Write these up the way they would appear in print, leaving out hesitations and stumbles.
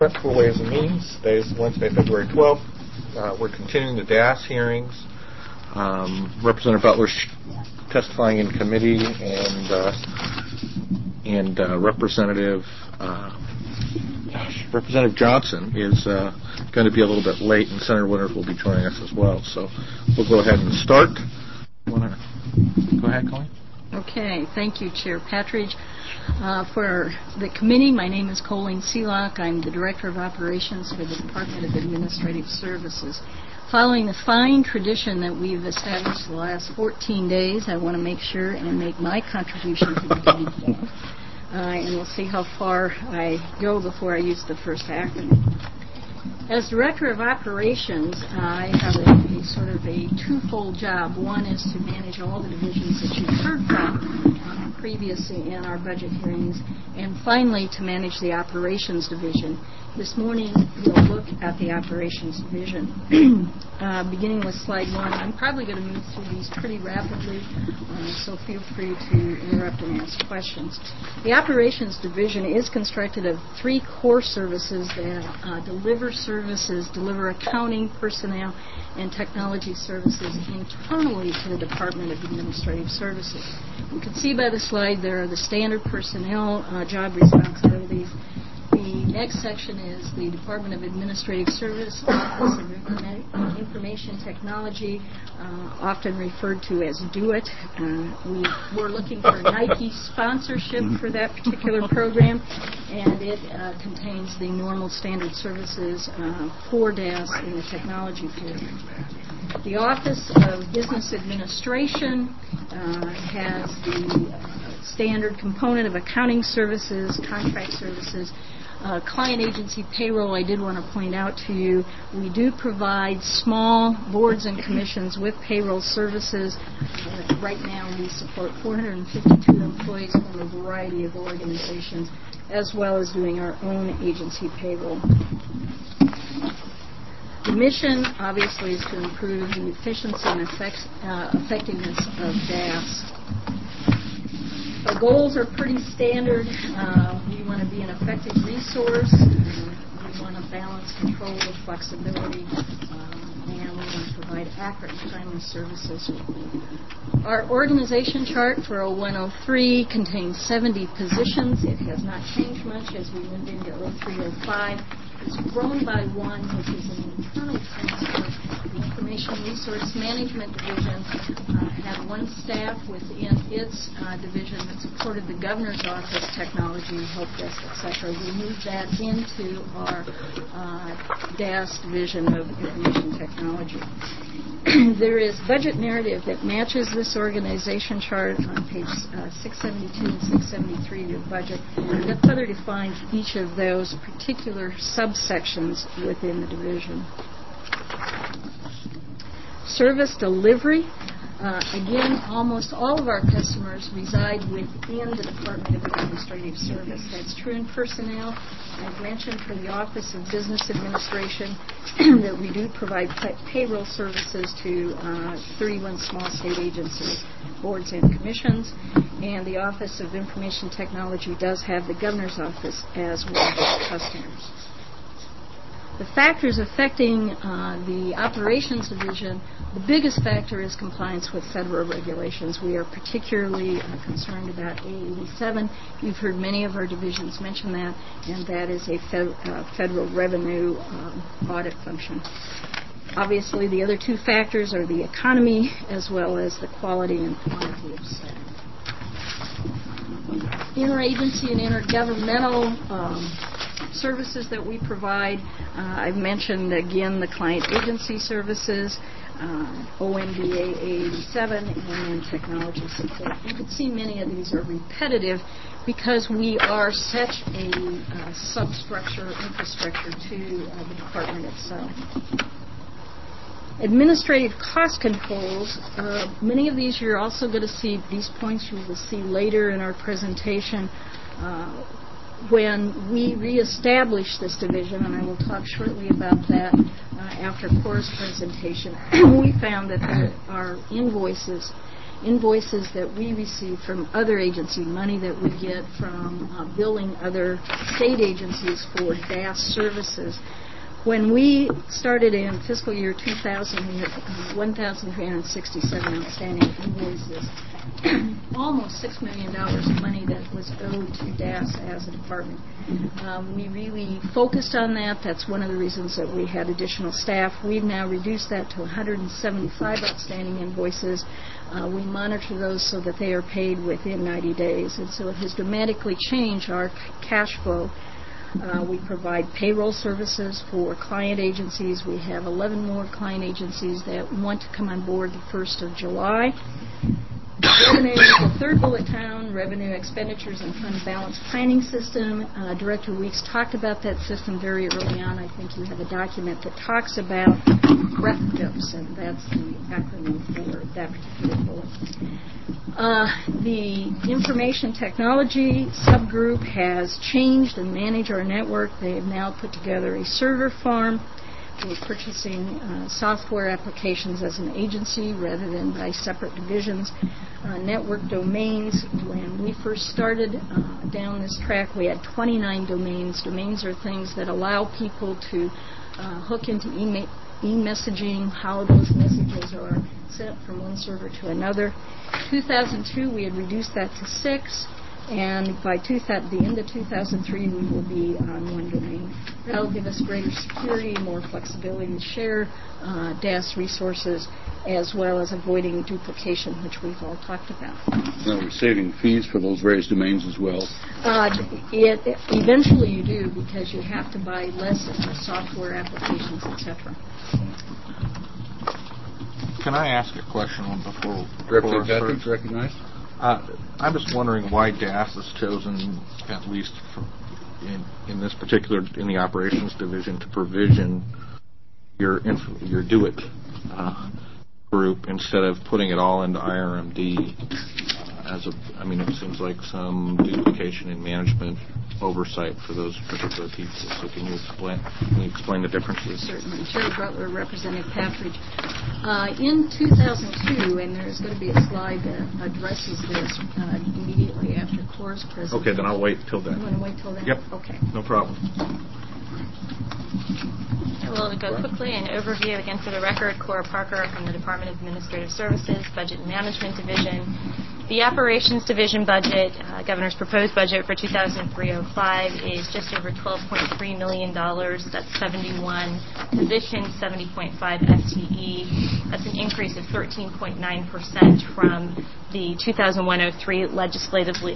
For Ways and Means. Today is Wednesday, February 12th. We're continuing the DAS hearings. Representative Butler's testifying in committee, and Representative Johnson is going to be a little bit late, and Senator Winters will be joining us as well. So we'll go ahead and start. Go ahead, Colleen. Okay, thank you, Chair Patridge. For the committee, my name is Colleen Seelock. I'm the Director of Operations for the Department of Administrative Services. Following the fine tradition that we've established the last 14 days, I want to make sure and make my contribution to the committee. And we'll see how far I go before I use the first acronym. As Director of Operations, I have a sort of a twofold job. One is to manage all the divisions that you've heard from previously in our budget hearings, and finally to manage the Operations Division. This morning we'll look at the Operations Division. Beginning with slide 1, I'm probably going to move through these pretty rapidly, so feel free to interrupt and ask questions. The Operations Division is constructed of 3 core services that deliver accounting, personnel, and technology services internally to the Department of Administrative Services. You can see by the slide there are the standard personnel job responsibilities. The next section is the Department of Administrative Service Office of Information Technology, often referred to as DO-IT. We're looking for Nike sponsorship for that particular program, and it contains the normal standard services for DAS in the technology field. The Office of Business Administration has the standard component of accounting services, contract services, client agency payroll. I did want to point out to you, we do provide small boards and commissions with payroll services. Right now we support 452 employees from a variety of organizations, as well as doing our own agency payroll. The mission, obviously, is to improve the efficiency and effectiveness of DAS. Our goals are pretty standard. We want to be an effective resource. We want to balance control with flexibility. And we want to provide accurate and timely services. Our organization chart for 0103 contains 70 positions. It has not changed much as we moved into 0305. It's grown by 1, which is an internal transfer. The Information Resource Management Division had 1 staff within its division that supported the Governor's Office, technology, help desk, etc. We moved that into our DAS division of Information Technology. There is budget narrative that matches this organization chart on page 672 and 673 of your budget. That further defines each of those particular subsections within the division. Service delivery. Again, almost all of our customers reside within the Department of Administrative Service. That's true in personnel. I've mentioned for the Office of Business Administration that we do provide payroll services to 31 small state agencies, boards, and commissions. And the Office of Information Technology does have the Governor's Office as one of its customers. The factors affecting the Operations Division, the biggest factor is compliance with federal regulations. We are particularly concerned about A87. You've heard many of our divisions mention that, and that is a federal revenue audit function. Obviously, the other 2 factors are the economy as well as the quality and quantity of staff. Interagency and intergovernmental services that we provide. I've mentioned again the client agency services, OMBA A87, and technology support. You can see many of these are repetitive because we are such a substructure, infrastructure to the department itself. Administrative cost controls, many of these you're also going to see, these points you will see later in our presentation when we reestablish this division, and I will talk shortly about that after Cora's presentation. We found that our invoices invoices that we receive from other agencies, money that we get from billing other state agencies for DAS services. When we started in fiscal year 2000, we had 1,367 outstanding invoices, almost $6 million of money that was owed to DAS as a department. We really focused on that. That's one of the reasons that we had additional staff. We've now reduced that to 175 outstanding invoices. We monitor those so that they are paid within 90 days. And so it has dramatically changed our cash flow. We provide payroll services for client agencies. We have 11 more client agencies that want to come on board the 1st of July. Revenue, the third bullet down, revenue expenditures and fund balance planning system. Director Weeks talked about that system very early on. I think you have a document that talks about REFDIPS, and that's the acronym for that particular bullet. The information technology subgroup has changed and managed our network. They have now put together a server farm. We're purchasing software applications as an agency rather than by separate divisions. Network domains. When we first started down this track, we had 29 domains. Domains are things that allow people to hook into e-messaging, how those messages are sent from one server to another. 2002, we had reduced that to 6. And by the end of 2003, we will be on one domain. That will give us greater security, more flexibility to share DAS resources, as well as avoiding duplication, which we've all talked about. Now we're saving fees for those various domains as well. Eventually you do, because you have to buy less software applications, etc. Can I ask a question before Director Patrick's recognized? I'm just wondering why DAS is chosen, at least in this particular, in the operations division, to provision your DO-IT group instead of putting it all into IRMD. It seems like some duplication in management oversight for those particular people. So can you explain the differences? Certainly. Chair Butler, Representative Patridge. In 2002, and there's going to be a slide that addresses this immediately after Cora's presentation. Okay, then I'll wait till then. You want to wait till then? Yep. Okay. No problem. We'll go quickly. An overview again for the record. Cora Parker from the Department of Administrative Services, Budget and Management Division. The Operations Division budget, Governor's proposed budget for 2003-05 is just over $12.3 million. That's 71 positions, 70.5 FTE. That's an increase of 13.9% from the 2001-03 legislatively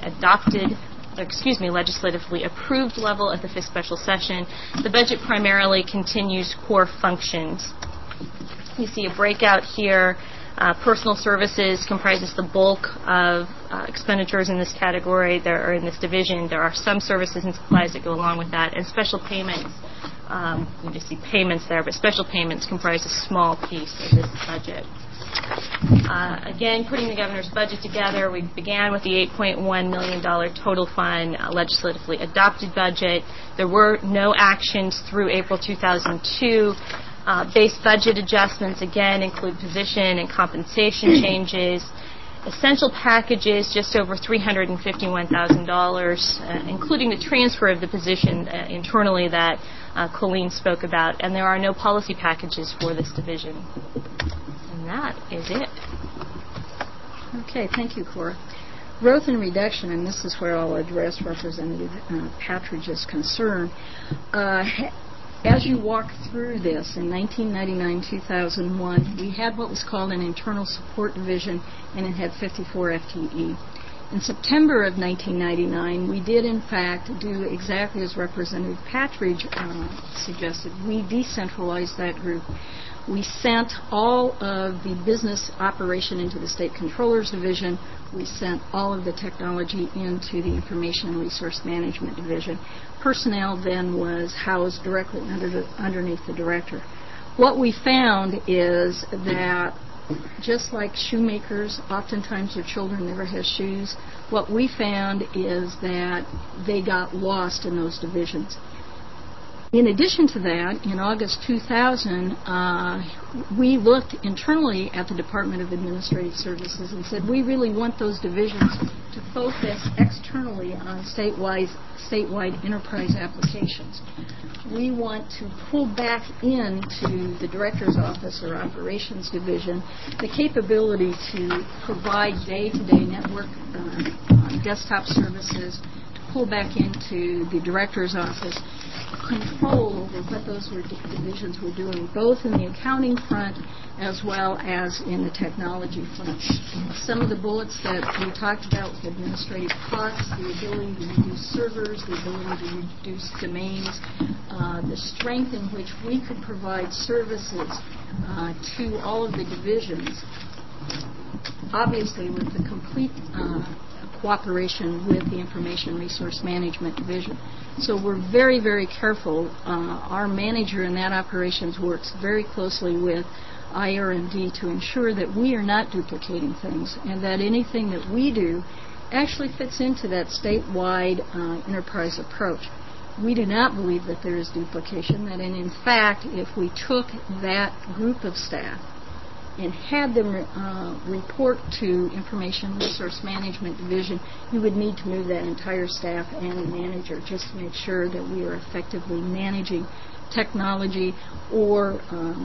approved level at the fifth special session. The budget primarily continues core functions. You see a breakout here. Personal services comprises the bulk of expenditures in this category. There are in this division. There are some services and supplies that go along with that, and special payments. You just see payments there, but special payments comprise a small piece of this budget. Again, putting the governor's budget together, we began with the $8.1 million total fund legislatively adopted budget. There were no actions through April 2002. Base budget adjustments, again, include position and compensation changes. Essential packages, just over $351,000, including the transfer of the position internally that Colleen spoke about. And there are no policy packages for this division. And that is it. Okay, thank you, Cora. Growth and reduction, and this is where I'll address Representative Patridge's concern. As you walk through this, in 1999-2001, we had what was called an internal support division, and it had 54 FTE. In September of 1999, we did, in fact, do exactly as Representative Patridge suggested. We decentralized that group. We sent all of the business operation into the State Controller's Division. We sent all of the technology into the Information and Resource Management Division. Personnel then was housed directly underneath the director. What we found is that just like shoemakers, oftentimes their children never have shoes, what we found is that they got lost in those divisions. In addition to that, in August 2000, we looked internally at the Department of Administrative Services and said we really want those divisions to focus externally on statewide enterprise applications. We want to pull back into the Director's Office or Operations Division the capability to provide day-to-day network desktop services, to pull back into the Director's Office control over what those divisions were doing, both in the accounting front as well as in the technology front. Some of the bullets that we talked about with administrative costs, the ability to reduce servers, the ability to reduce domains, the strength in which we could provide services to all of the divisions, obviously with the complete cooperation with the Information Resource Management Division. So we're very, very careful. Our manager in that operations works very closely with IR&D to ensure that we are not duplicating things and that anything that we do actually fits into that statewide enterprise approach. We do not believe that there is duplication, and in fact, if we took that group of staff and had them report to Information Resource Management Division, you would need to move that entire staff and the manager just to make sure that we are effectively managing technology or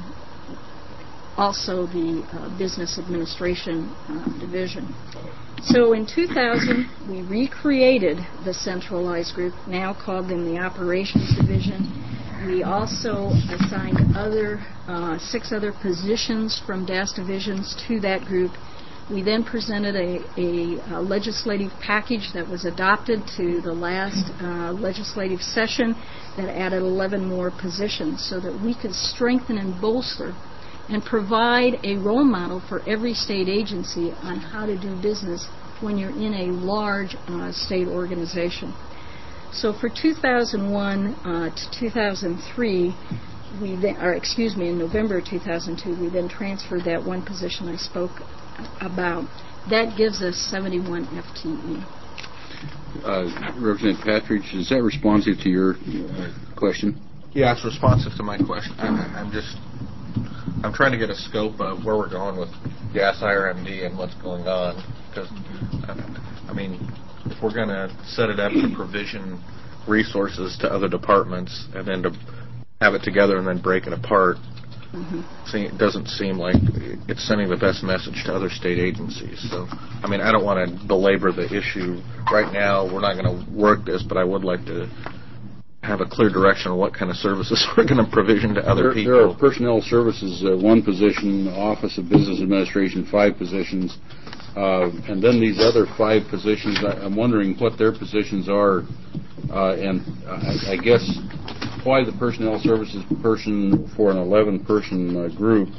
also the Business Administration Division. So in 2000, we recreated the centralized group, now called them the Operations Division. We also assigned 6 other positions from DAS divisions to that group. We then presented a legislative package that was adopted to the last legislative session that added 11 more positions so that we could strengthen and bolster and provide a role model for every state agency on how to do business when you're in a large state organization. So for 2001 to 2003, in November 2002, we then transferred that one position I spoke about. That gives us 71 FTE. Representative Patridge, is that responsive to your question? Yeah, it's responsive to my question. I'm trying to get a scope of where we're going with gas IRMD and what's going on. Because, I mean, if we're going to set it up to provision resources to other departments and then to have it together and then break it apart, it doesn't seem like it's sending the best message to other state agencies. So, I mean, I don't want to belabor the issue right now. We're not going to work this, but I would like to have a clear direction on what kind of services we're going to provision to other people. There are personnel services, 1 position, Office of Business Administration, 5 positions, and then these other 5 positions, I'm wondering what their positions are, and I guess why the personnel services person for an 11-person group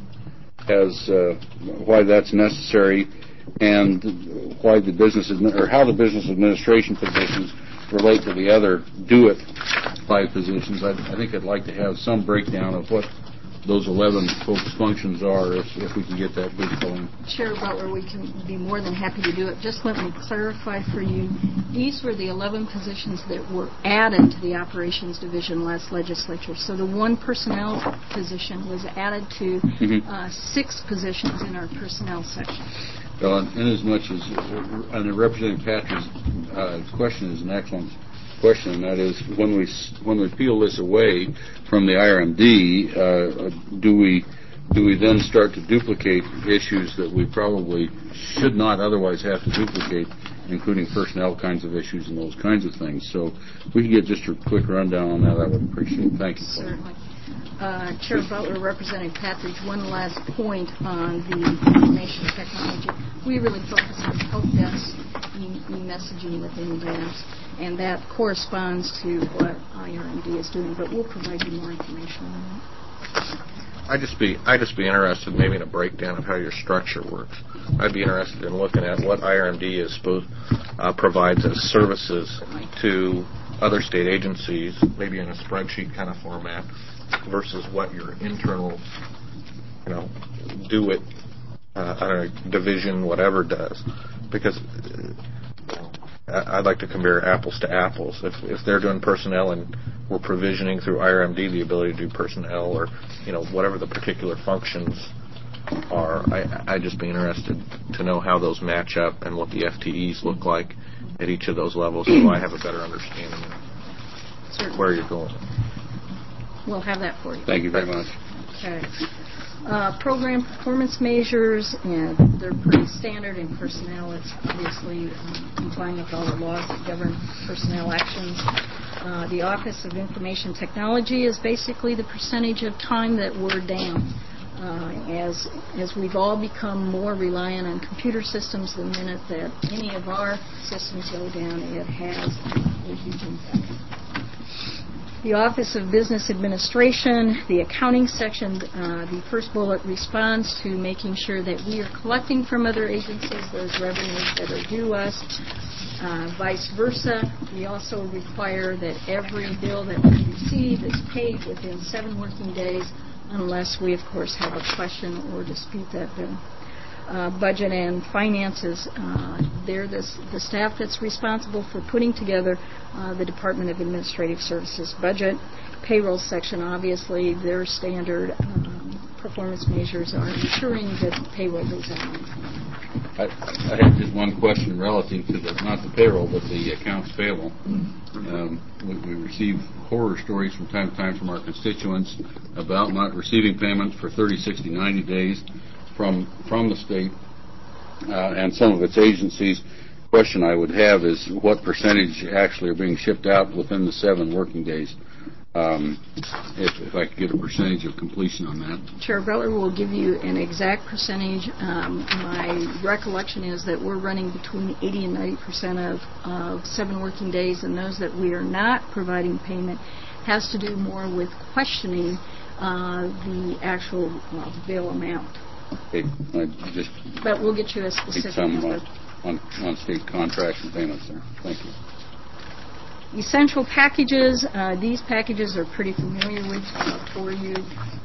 why that's necessary, and why the how the business administration positions relate to the other do-it 5 positions. I think I'd like to have some breakdown of what those 11 folks' functions are if we can get that group going. Chair Butler, we can be more than happy to do it. Just let me clarify for you. These were the 11 positions that were added to the Operations Division last legislature. So the 1 personnel position was added to 6 positions in our personnel section. Well, inasmuch as Representative Patridge's question is an excellent question, and that is when we peel this away from the IRMD, do we then start to duplicate issues that we probably should not otherwise have to duplicate, including personnel kinds of issues and those kinds of things? So if we could get just a quick rundown on that, I would appreciate it. Thank you. Certainly. Chair Butler, Representative Patridge, one last point on the information technology. We really focus on help desk e-messaging within DAS, and that corresponds to what IRMD is doing, but we'll provide you more information on that. I'd just be interested maybe in a breakdown of how your structure works. I'd be interested in looking at what IRMD provides as services to other state agencies, maybe in a spreadsheet kind of format, versus what your internal, division, whatever does. Because I'd like to compare apples to apples. If they're doing personnel and we're provisioning through IRMD the ability to do personnel or whatever the particular functions are, I'd just be interested to know how those match up and what the FTEs look like at each of those levels, so I have a better understanding of where you're going. We'll have that for you. Thank you very much. Okay. Program performance measures, and they're pretty standard in personnel. It's obviously complying with all the laws that govern personnel actions. The Office of Information Technology is basically the percentage of time that we're down. As we've all become more reliant on computer systems, the minute that any of our systems go down, it has a huge impact. The Office of Business Administration, the accounting section, the first bullet responds to making sure that we are collecting from other agencies those revenues that are due us. Vice versa, we also require that every bill that we receive is paid within 7 working days, unless we, of course, have a question or dispute that bill. Budget and finances, they're the staff that's responsible for putting together the Department of Administrative Services budget. Payroll section, obviously, their standard performance measures are ensuring that payroll goes on. I have just one question relative to not the payroll, but the accounts payable. We receive horror stories from time to time from our constituents about not receiving payments for 30, 60, 90 days from the state and some of its agencies. Question I would have is what percentage actually are being shipped out within the 7 working days? If I could get a percentage of completion on that. Chair Butler will give you an exact percentage. My recollection is that we're running between 80 and 90% of 7 working days, and those that we are not providing payment has to do more with questioning the actual bill amount. Okay, but we'll get you a specific number. On state contracts and payments there. Thank you. Essential packages. These packages are pretty familiar with for you.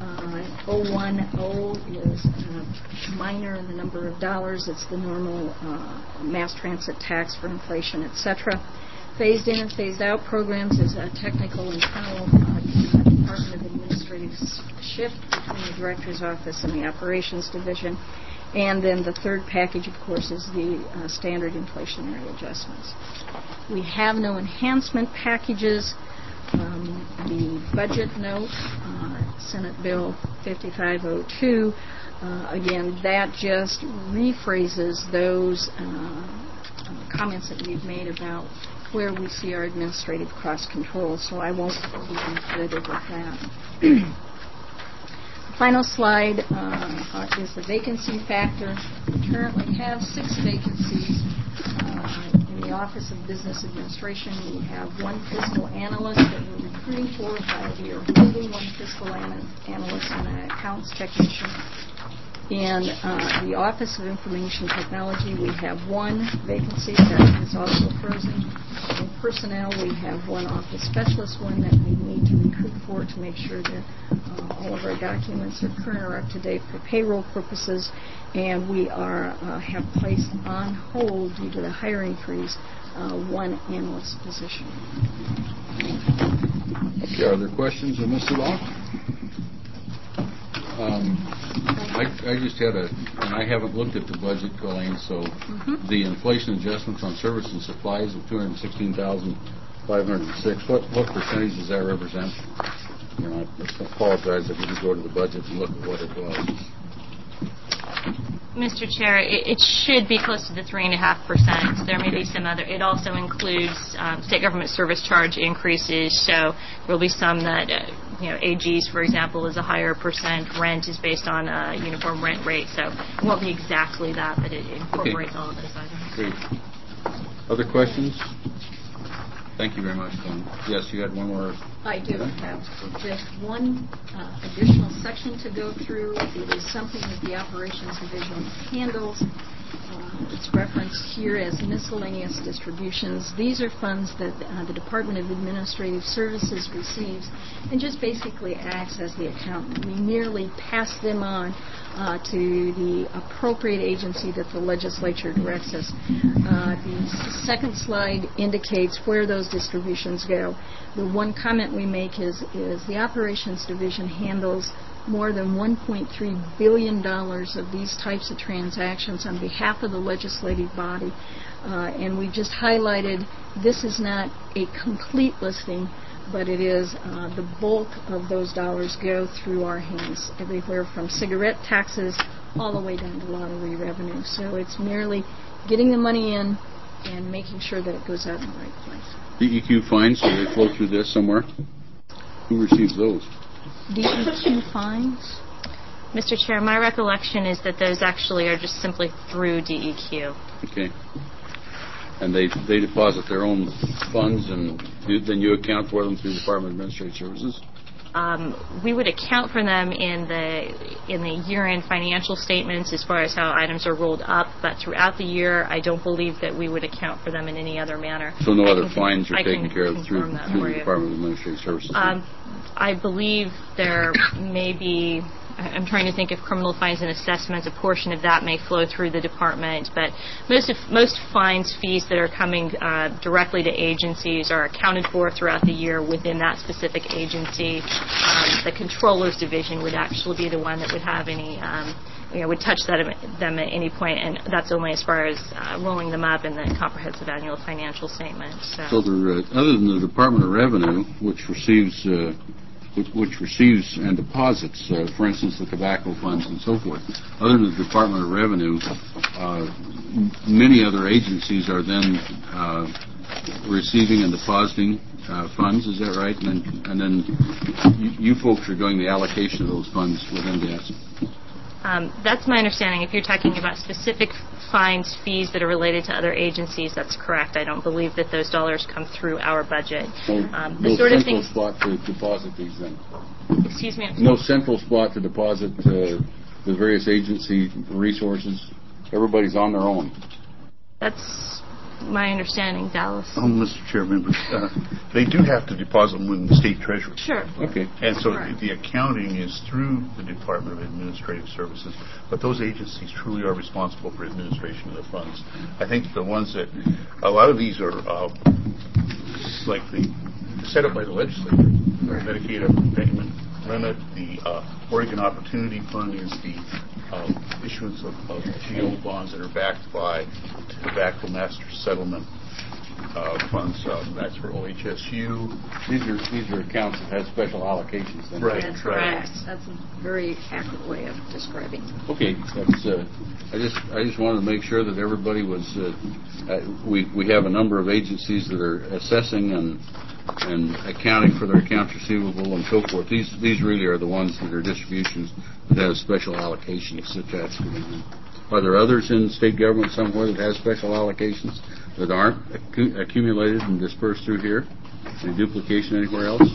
010 is minor in the number of dollars. It's the normal mass transit tax for inflation, etc. Phased in and phased out programs is a technical internal Department of Administrative shift between the Director's Office and the Operations Division. And then the third package, of course, is the standard inflationary adjustments. We have no enhancement packages. The budget note, Senate Bill 5502, again, that just rephrases those comments that we've made about where we see our administrative cost control, so I won't be further with that. The final slide is the vacancy factor. We currently have 6 vacancies. In the Office of Business Administration, we have 1 fiscal analyst that we're recruiting for. We are holding 1 fiscal analyst and an accounts technician. In the Office of Information Technology, we have 1 vacancy that is also frozen. In personnel, we have 1 office specialist, 1 that we need to recruit for to make sure that all of our documents are current or up to date for payroll purposes. And we have placed on hold due to the hiring freeze 1 analyst position. Okay, are there questions of Mr. Locke? I just had and I haven't looked at the budget, Colleen, so the inflation adjustments on service and supplies of $216,506, what percentage does that represent? I apologize if we could go to the budget and look at what it was. Mr. Chair, it should be close to the 3.5%. There may be some other. It also includes state government service charge increases. So there will be some that, AGs, for example, is a higher percent. Rent is based on a uniform rent rate. So it won't be exactly that, but it incorporates all of those items. Great. Other questions? Thank you very much, Tom. Yes, you had one more. I do have just 1 additional section to go through. It is something that the Operations Division handles. It's referenced here as miscellaneous distributions. These are funds that the Department of Administrative Services receives and just basically acts as the accountant. We merely pass them on to the appropriate agency that the legislature directs us. The second slide indicates where those distributions go. The one comment we make is the Operations Division handles more than $1.3 billion of these types of transactions on behalf of the legislative body. And we just highlighted this is not a complete listing, but it is the bulk of those dollars go through our hands, everywhere from cigarette taxes all the way down to lottery revenue. So it's merely getting the money in and making sure that it goes out in the right place. DEQ fines, do they flow through this somewhere? Who receives those? DEQ fines? Mr. Chair, my recollection is that those actually are just simply through DEQ. Okay. And they deposit their own funds, and then you account for them through the Department of Administrative Services? We would account for them in the year-end financial statements as far as how items are rolled up, but throughout the year, I don't believe that we would account for them in any other manner. So no other fines are taken care of through the the Department of Administrative Services? I believe there may be, I'm trying to think if criminal fines and assessments, a portion of that may flow through the department, but most fines, fees that are coming directly to agencies are accounted for throughout the year within that specific agency. The Controller's Division would actually be the one that would have any, would touch them at any point, and that's only as far as rolling them up in the comprehensive annual financial statement. So other than the Department of Revenue, which receives and deposits, for instance, the tobacco funds and so forth. Other than the Department of Revenue, many other agencies are then receiving and depositing funds. Is that right? And then you folks are doing the allocation of those funds within DAS. That's my understanding. If you're talking about specific fines, fees that are related to other agencies, that's correct. I don't believe that those dollars come through our budget. No central spot to deposit these then? Excuse me? No central spot to deposit the various agency resources? Everybody's on their own? That's my understanding, Dallas. Mr. Chair, members, they do have to deposit them with the state treasurer. Sure. Okay. And so the accounting is through the Department of Administrative Services, but those agencies truly are responsible for administration of the funds. I think the ones that, a lot of these are like set up by the legislature. Medicaid payment limit, the Oregon Opportunity Fund is the issuance of GO bonds that are backed by Tobacco Master Settlement funds. That's for OHSU. These are accounts that have special allocations then. Right. That's correct. That's a very accurate way of describing it. Okay. I just wanted to make sure that everybody was. We have a number of agencies that are assessing and accounting for their accounts receivable and so forth. These really are the ones that are distributions that have special allocations attached to them. Are there others in state government somewhere that have special allocations that aren't accumulated and dispersed through here? Any duplication anywhere else?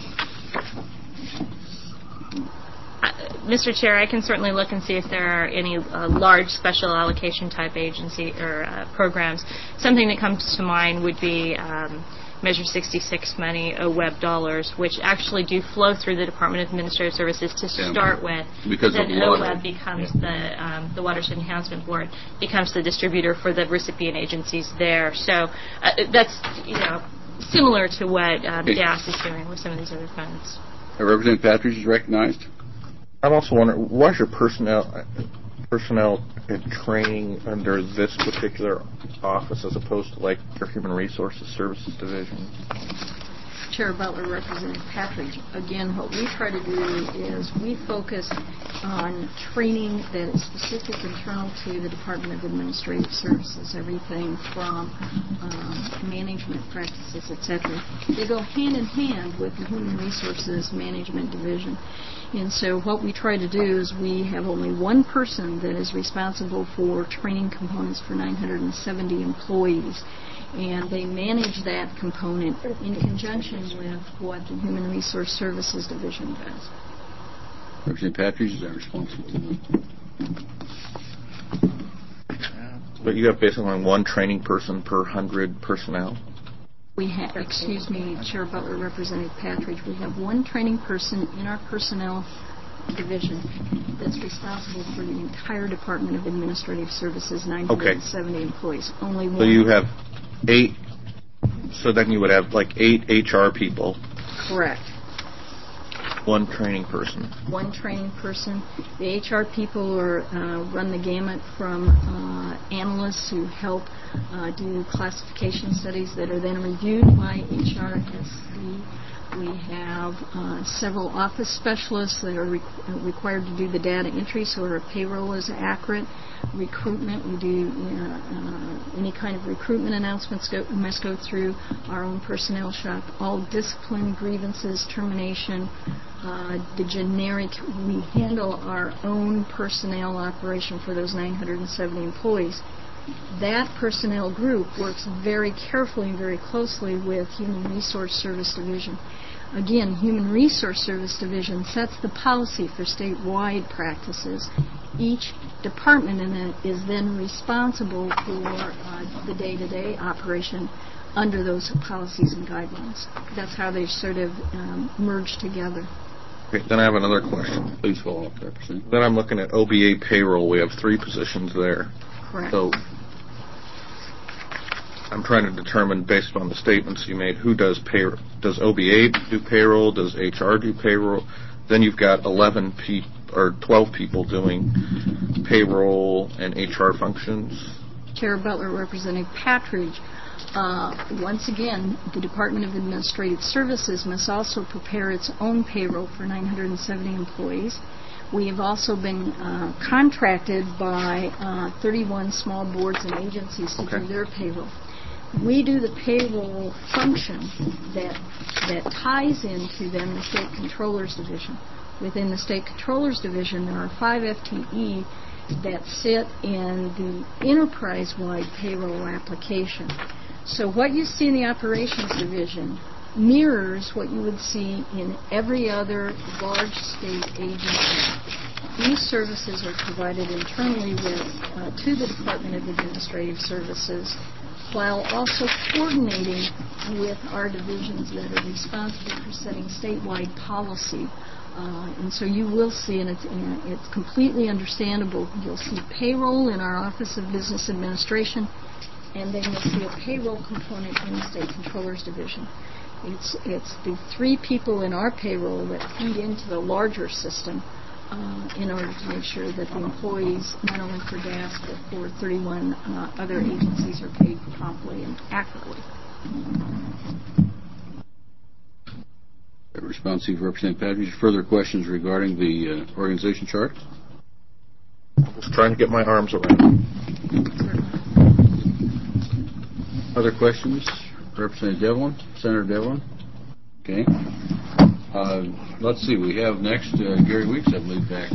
Mr. Chair, I can certainly look and see if there are any large special allocation type agency or programs. Something that comes to mind would be Measure 66 money, OWEB dollars, which actually do flow through the Department of Administrative Services to start with. Because then of water. OWEB becomes the Watershed Enhancement Board becomes the distributor for the recipient agencies there. So that's similar to what DAS is doing with some of these other funds. Representative Patridge is recognized. I'm also wondering, why is your personnel and training under this particular office as opposed to like your Human Resources Services Division? Chair Butler, Representative Patridge, again, what we try to do is we focus on training that is specific internal to the Department of Administrative Services, everything from management practices, etc. They go hand in hand with the Human Resources Management Division. And so what we try to do is we have only one person that is responsible for training components for 970 employees. And they manage that component in conjunction with what the Human Resource Services Division does. Representative Patridge, is that responsible to them? But you have basically only one training person per 100 personnel? We have, excuse me, Chair Butler, Representative Patridge, we have one training person in our personnel division that's responsible for the entire Department of Administrative Services, 970 employees. Only one. So you have 8. So then you would have like 8 HR people. Correct. 1 training person. 1 training person. The HR people run the gamut from analysts who help do classification studies that are then reviewed by HRSC. We have several office specialists that are required to do the data entry so our payroll is accurate. Recruitment, we do any kind of recruitment announcements must go through our own personnel shop. All discipline, grievances, termination, the generic, we handle our own personnel operation for those 970 employees. That personnel group works very carefully and very closely with Human Resource Service Division. Again, Human Resource Service Division sets the policy for statewide practices. Each department in it is then responsible for the day-to-day operation under those policies and guidelines. That's how they sort of merge together. Okay, then I have another question. Please follow up, Representative. Then I'm looking at OBA payroll. We have 3 positions there. Correct. So I'm trying to determine, based on the statements you made, who does payroll. Does OBA do payroll? Does HR do payroll? Then you've got 12 people doing payroll and HR functions. Chair Butler, Representative Patridge. Once again, the Department of Administrative Services must also prepare its own payroll for 970 employees. We have also been contracted by 31 small boards and agencies to do their payroll. We do the payroll function that ties into then the State Controllers Division. Within the State Controllers Division, there are 5 FTE that sit in the enterprise-wide payroll application. So what you see in the Operations Division mirrors what you would see in every other large state agency. These services are provided internally to the Department of Administrative Services, while also coordinating with our divisions that are responsible for setting statewide policy. And so you will see, and it's completely understandable, you'll see payroll in our Office of Business Administration, and then you'll see a payroll component in the State Controllers Division. It's the 3 people in our payroll that feed into the larger system in order to make sure that the employees, not only for DAS, but for 31 other agencies, are paid promptly and accurately. Responsive Representative Patridge. Further questions regarding the organization chart? I'm just trying to get my arms around it. Other questions? Representative Devlin? Senator Devlin? Okay. Let's see. We have next Gary Weeks, I believe, back.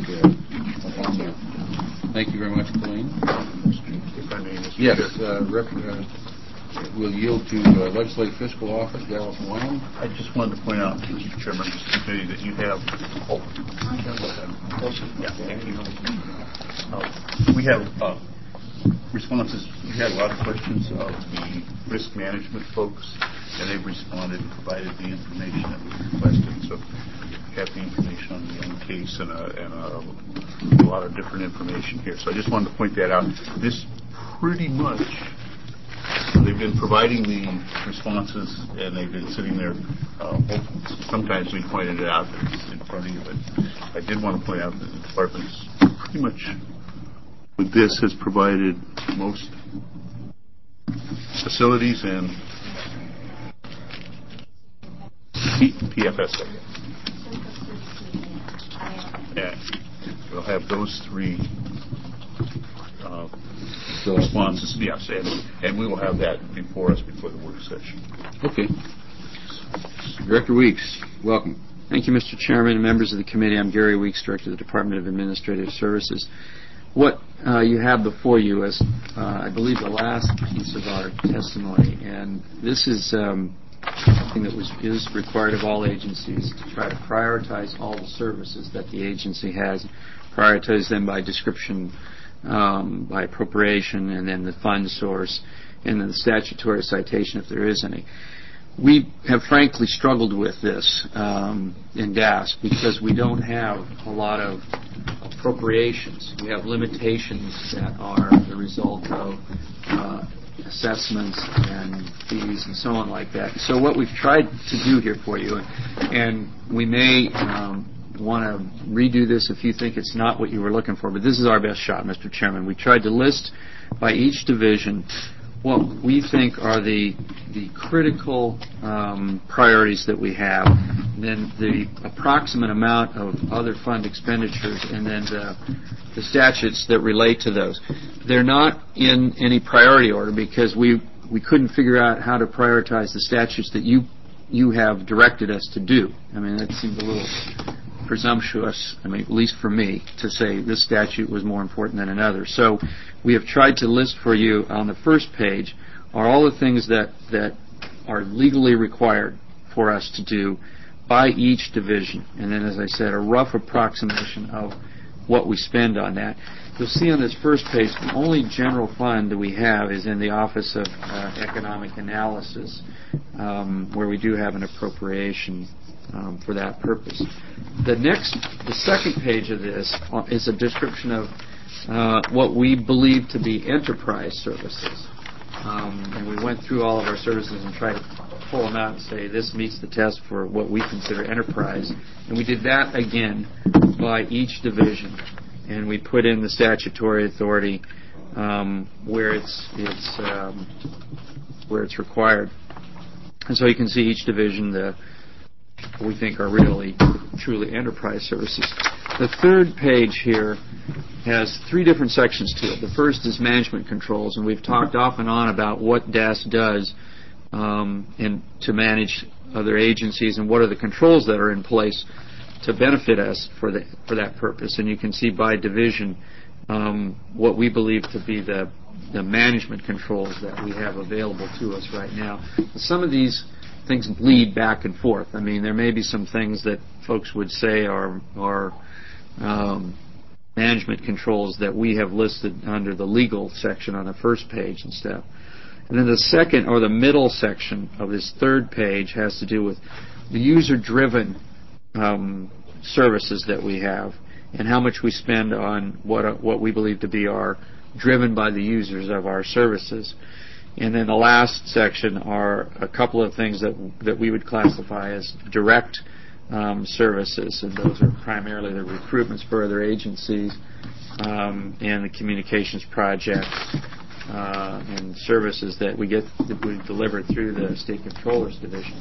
Thank you very much, Colleen. If I may, Mr. Yes. Chair. We'll yield to Legislative Fiscal Office, Dallas Wyoming. I just wanted to point out, Mr. Chairman, Mr. Committee, that you have. Yeah, thank you. We have responses. We had a lot of questions of the risk management folks, and they've responded and provided the information that we requested. So we have the information on the end case and a lot of different information here. So I just wanted to point that out. This pretty much. They've been providing the responses, and they've been sitting there. Sometimes we pointed it out in front of you, but I did want to point out that the department's pretty much, with this, has provided most facilities and PFSA. And we'll have those 3 responses, yes, and we will have that before us before the work session. Okay. Director Weeks, welcome. Thank you, Mr. Chairman and members of the committee. I'm Gary Weeks, Director of the Department of Administrative Services. What you have before you is, I believe, the last piece of our testimony, and this is something that is required of all agencies to try to prioritize all the services that the agency has, prioritize them by description, by appropriation, and then the fund source, and then the statutory citation if there is any. We have frankly struggled with this in DAS because we don't have a lot of appropriations. We have limitations that are the result of assessments and fees and so on like that. So what we've tried to do here for you, and we may want to redo this if you think it's not what you were looking for, but this is our best shot, Mr. Chairman. We tried to list by each division what we think are the critical priorities that we have, then the approximate amount of other fund expenditures, and then the statutes that relate to those. They're not in any priority order because we couldn't figure out how to prioritize the statutes that you have directed us to do. I mean, that seemed a little presumptuous, I mean, at least for me, to say this statute was more important than another. So we have tried to list for you on the first page are all the things that are legally required for us to do by each division. And then, as I said, a rough approximation of what we spend on that. You'll see on this first page, the only general fund that we have is in the Office of Economic Analysis, where we do have an appropriation for that purpose. The second page of this is a description of what we believe to be enterprise services. And we went through all of our services and tried to pull them out and say this meets the test for what we consider enterprise. And we did that again by each division. And we put in the statutory authority where it's required. And so you can see each division we think are really, truly enterprise services. The third page here has three different sections to it. The first is management controls, and we've talked off and on about what DAS does and to manage other agencies and what are the controls that are in place to benefit us for that purpose. And you can see by division what we believe to be the management controls that we have available to us right now. Some of these things bleed back and forth. I mean, there may be some things that folks would say are management controls that we have listed under the legal section on the first page and stuff. And then the second or the middle section of this third page has to do with the user-driven services that we have and how much we spend on what we believe to be are driven by the users of our services. And then the last section are a couple of things that we would classify as direct services, and those are primarily the recruitments for other agencies and the communications projects and services that we deliver through the State Controller's Division.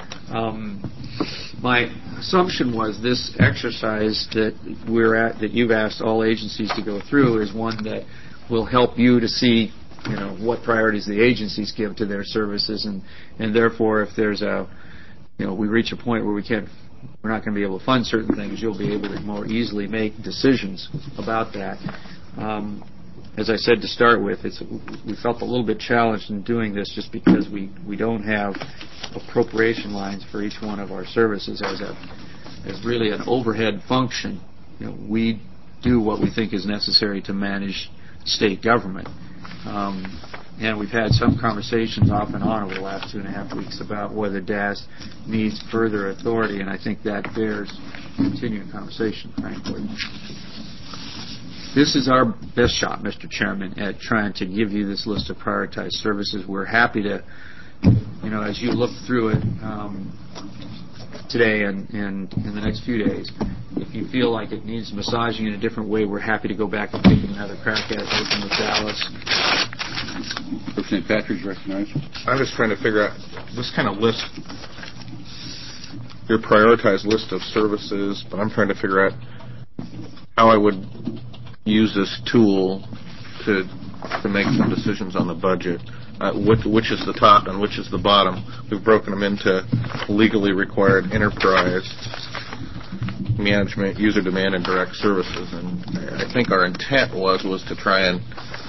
My assumption was this exercise that you've asked all agencies to go through is one that will help you to see what priorities the agencies give to their services, and therefore if there's we reach a point where we're not going to be able to fund certain things, you'll be able to more easily make decisions about that. As I said to start with, we felt a little bit challenged in doing this just because we don't have appropriation lines for each one of our services as really an overhead function. We do what we think is necessary to manage state government. And we've had some conversations off and on over the last 2.5 weeks about whether DAS needs further authority, and I think that bears continuing conversation, frankly. This is our best shot, Mr. Chairman, at trying to give you this list of prioritized services. We're happy to, as you look through it today and in the next few days, if you feel like it needs massaging in a different way, we're happy to go back and take another crack at it, working with Dallas. Representative Patridge recognized. I'm just trying to figure out this kind of list, your prioritized list of services, but I'm trying to figure out how I would use this tool to make some decisions on the budget. Which is the top and which is the bottom. We've broken them into legally required enterprise, management, user demand, and direct services. And I think our intent was to try and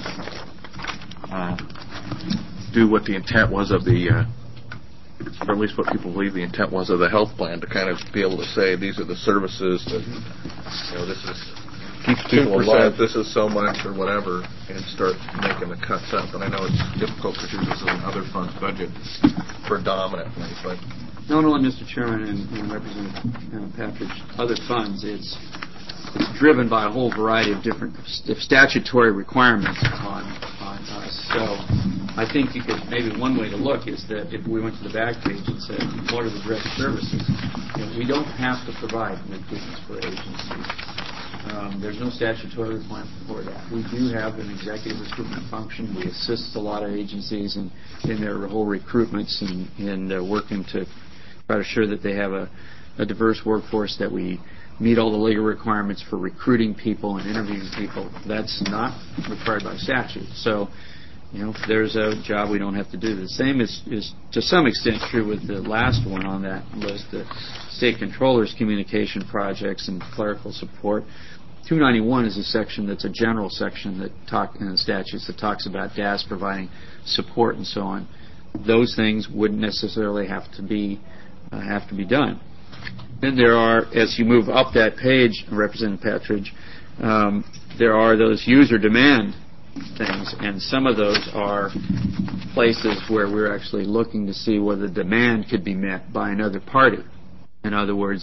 do what the intent was of or at least what people believe the intent was of the health plan, to kind of be able to say these are the services that, this is keeps people 2%, alive. this is so much or whatever, and start making the cuts up. And I know it's difficult because this is an other fund budget predominantly, but No, Mr. Chairman and Representative Patridge, other funds, it's driven by a whole variety of different statutory requirements on us. So I think maybe one way to look is that if we went to the back page and said, what are the direct services? We don't have to provide recruitments for agencies. There's no statutory requirement for that. We do have an executive recruitment function. We assist a lot of agencies in their whole recruitments and working to try to ensure that they have a diverse workforce, that we meet all the legal requirements for recruiting people and interviewing people. That's not required by statute. So, if there's a job we don't have to do. The same is to some extent true with the last one on that list, the state controller's communication projects and clerical support. 291 is a section that's a general section that in the statutes that talks about DAS providing support and so on. Those things wouldn't necessarily have to be done. Then there are, as you move up that page, Representative Patridge, there are those user demand things, and some of those are places where we're actually looking to see whether demand could be met by another party. In other words,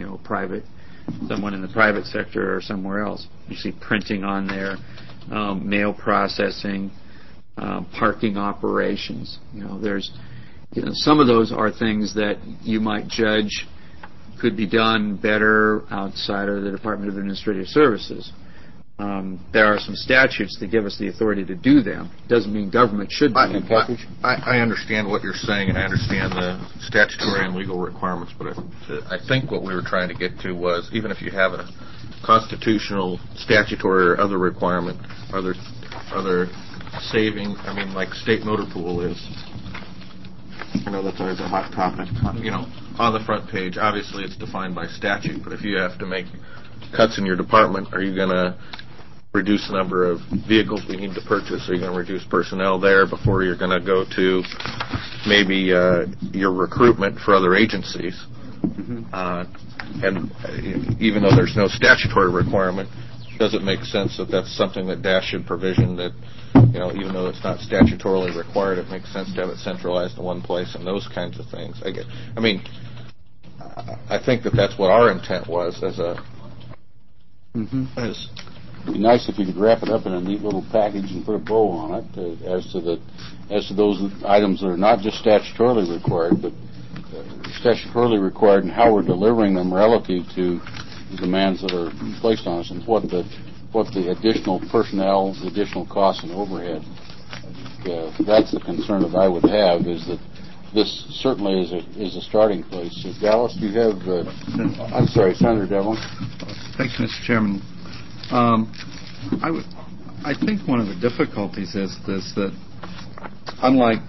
someone in the private sector or somewhere else. You see printing on there, mail processing, parking operations. There's some of those are things that you might judge could be done better outside of the Department of Administrative Services. There are some statutes that give us the authority to do them. Doesn't mean government should do them. I understand what you're saying, and I understand the statutory and legal requirements, but I think what we were trying to get to was, even if you have a constitutional, statutory, or other requirement, other saving, like state motor pool is, I know that's always a hot topic, on the front page. Obviously, it's defined by statute, but if you have to make cuts in your department, are you going to reduce the number of vehicles we need to purchase? Are you going to reduce personnel there before you're going to go to maybe your recruitment for other agencies? And even though there's no statutory requirement, does it make sense that that's something that DAS should provision, that even though it's not statutorily required, it makes sense to have it centralized in one place and those kinds of things? I think that's what our intent was as a. It'd be nice if you could wrap it up in a neat little package and put a bow on it as to those items that are not just statutorily required, but statutorily required and how we're delivering them relative to the demands that are placed on us, and what the additional personnel, the additional costs and overhead. That's the concern that I would have, is that this certainly is a starting place. So Dallas, do you have? I'm sorry, Senator Devlin. Thanks, Mr. Chairman. I think one of the difficulties is this, that unlike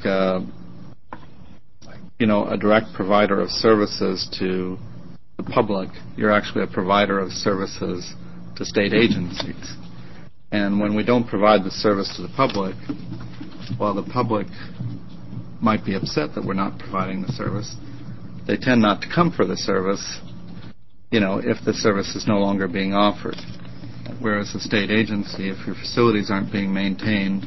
a direct provider of services to the public, you're actually a provider of services to state agencies. And when we don't provide the service to the public, while the public might be upset that we're not providing the service, they tend not to come for the service, if the service is no longer being offered. Whereas a state agency, if your facilities aren't being maintained,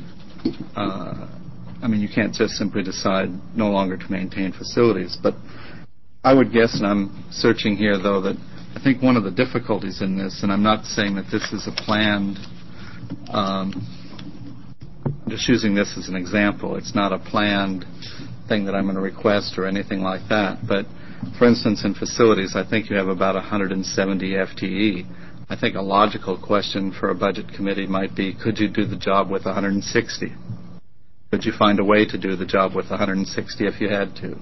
you can't just simply decide no longer to maintain facilities. But I would guess, and I'm searching here, though, that I think one of the difficulties in this, and I'm not saying that this is a planned, I'm just using this as an example. It's not a planned thing that I'm going to request or anything like that. But, for instance, in facilities, I think you have about 170 FTE. I think a logical question for a budget committee might be, could you do the job with 160? Could you find a way to do the job with 160 if you had to?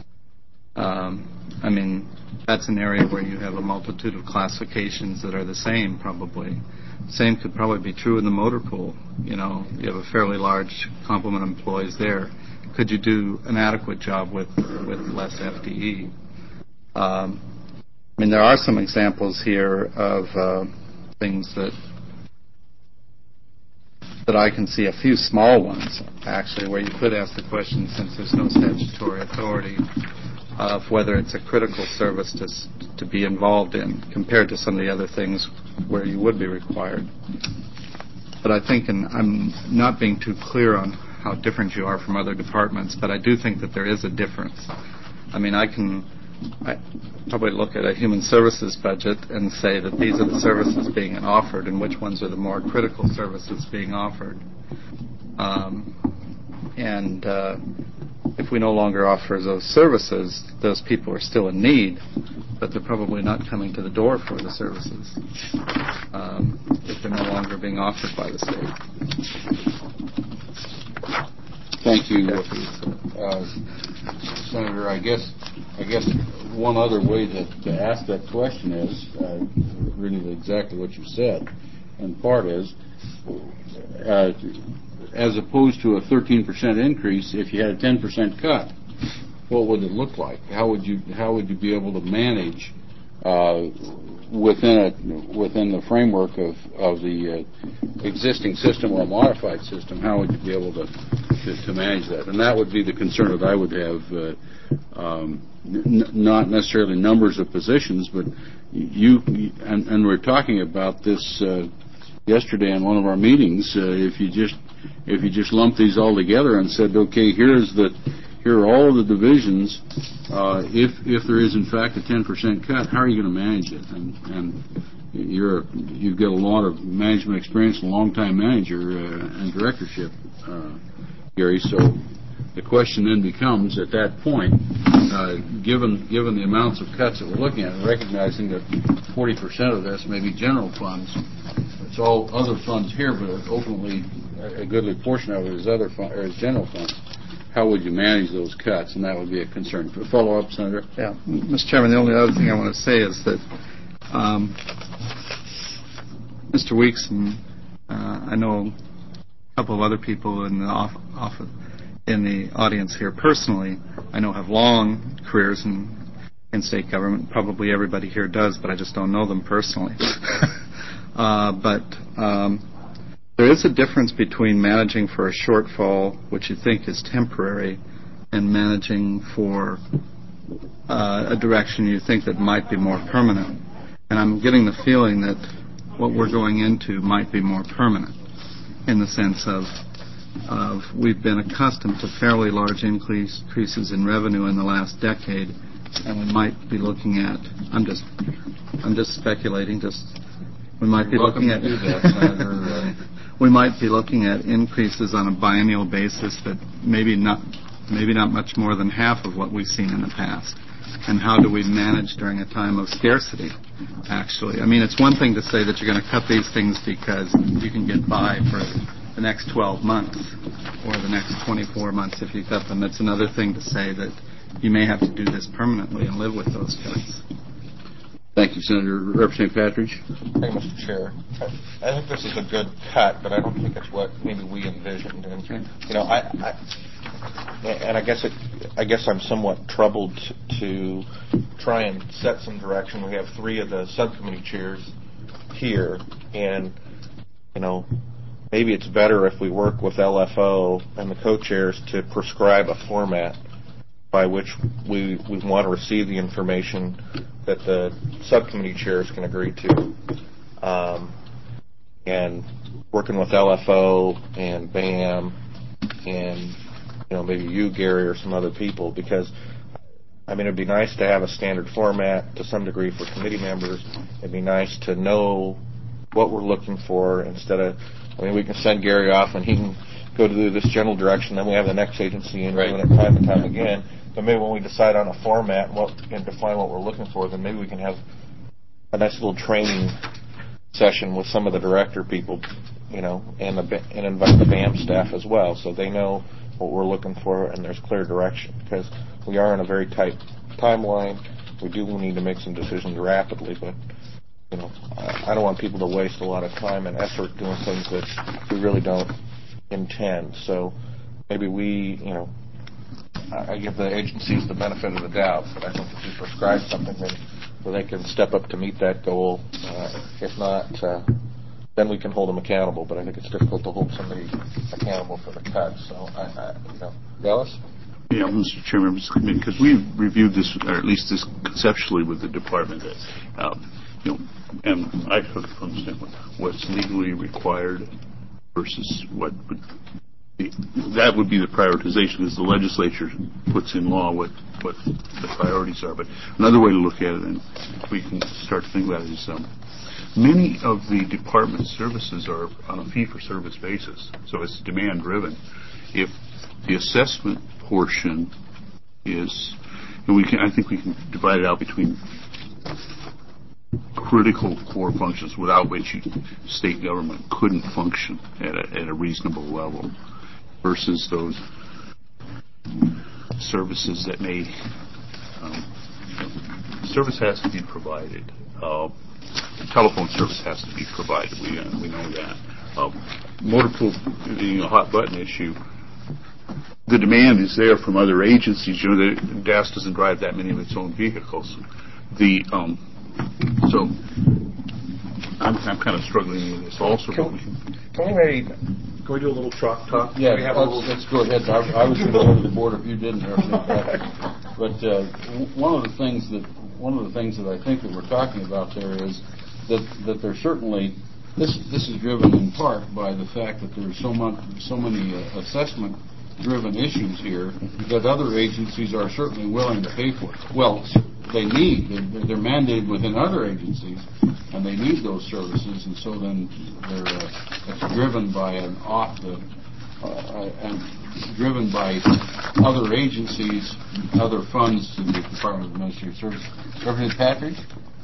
That's an area where you have a multitude of classifications that are the same, probably. Same could probably be true in the motor pool. You have a fairly large complement of employees there. Could you do an adequate job with less FTE? There are some examples here of things that I can see, a few small ones, actually, where you could ask the question, since there's no statutory authority, of whether it's a critical service to be involved in compared to some of the other things where you would be required. But I think, and I'm not being too clear on how different you are from other departments, but I do think that there is a difference. I mean, I probably look at a human services budget and say that these are the services being offered and which ones are the more critical services being offered. If we no longer offer those services, those people are still in need, but they're probably not coming to the door for the services if they're no longer being offered by the state. Thank you, Senator. I guess one other way to ask that question is really exactly what you said, and part is as opposed to a 13% increase, if you had a 10% cut, what would it look like? How would you be able to manage within the framework of the existing system or a modified system? How would you be able to manage that? And that would be the concern that I would have. Not necessarily numbers of positions, but and we're talking about this yesterday in one of our meetings. If you just lump these all together and said, okay, here are all of the divisions. If there is in fact a 10% cut, how are you going to manage it? And you've got a lot of management experience, a long-time manager and directorship, Gary. So the question then becomes, at that point, given the amounts of cuts that we're looking at, and recognizing that 40% of this may be general funds, it's all other funds here, but ultimately a goodly portion of it is is general funds. How would you manage those cuts? And that would be a concern. For follow-up, Senator? Yeah, Mr. Chairman, the only other thing I want to say is that Mr. Weeks and I know a couple of other people in the in the audience here personally, I know have long careers in state government. Probably everybody here does, but I just don't know them personally. But there is a difference between managing for a shortfall, which you think is temporary, and managing for a direction you think that might be more permanent. And I'm getting the feeling that what we're going into might be more permanent, in the sense of we've been accustomed to fairly large increases in revenue in the last decade, and we might be looking at, I'm just speculating, we might be looking at we might be looking at increases on a biennial basis that maybe not much more than half of what we've seen in the past. And how do we manage during a time of scarcity, actually? I mean, it's one thing to say that you're going to cut these things because you can get by for the next 12 months or the next 24 months if you cut them. It's another thing to say that you may have to do this permanently and live with those cuts. Thank you, Senator. Representative Patridge. Thank you, Mr. Chair. I think this is a good cut, but I don't think it's what maybe we envisioned. And you know, I guess I'm somewhat troubled to try and set some direction. We have 3 of the subcommittee chairs here, and you know, maybe it's better if we work with LFO and the co-chairs to prescribe a format by which we want to receive the information that the subcommittee chairs can agree to, and working with LFO and BAM and maybe you, Gary, or some other people, because I mean, it'd be nice to have a standard format to some degree for committee members. It'd be nice to know what we're looking for instead of, I mean, we can send Gary off and he can go to do this general direction, then we have the next agency and doing it time and time again. But maybe when we decide on a format and define what we're looking for, then maybe we can have a nice little training session with some of the director people, and invite the BAM staff as well, so they know what we're looking for and there's clear direction, because we are in a very tight timeline. We do need to make some decisions rapidly, but I don't want people to waste a lot of time and effort doing things that we really don't intend. So maybe I give the agencies the benefit of the doubt, but I think if we prescribe something where they can step up to meet that goal, if not, then we can hold them accountable. But I think it's difficult to hold somebody accountable for the cuts. So, Dallas? Yeah, Mr. Chairman, members of the committee, because we've reviewed this, or at least this conceptually with the department, and I took it from the standpoint what's legally required versus what would be, that would be the prioritization as the legislature puts in law what the priorities are. But another way to look at it, and we can start to think about it, is many of the department services are on a fee-for-service basis, so it's demand-driven. If the assessment portion is, and I think we can divide it out between critical core functions without which state government couldn't function at a reasonable level, versus those services that may service has to be provided. Telephone service has to be provided. We know that. Motor pool being a hot button issue, the demand is there from other agencies. DAS doesn't drive that many of its own vehicles. So I'm kind of struggling with this also. Can we do a little chalk talk? Yeah, let's go ahead. I was going to go to the board if you didn't. But one of the things that I think that we're talking about there is that there's certainly this is driven in part by the fact that there's so many assessment-driven issues here that other agencies are certainly willing to pay for. Well, they're mandated within other agencies, and they need those services, and so then it's driven by driven by other agencies, other funds to the Department of Administrative Services. Representative Patrick?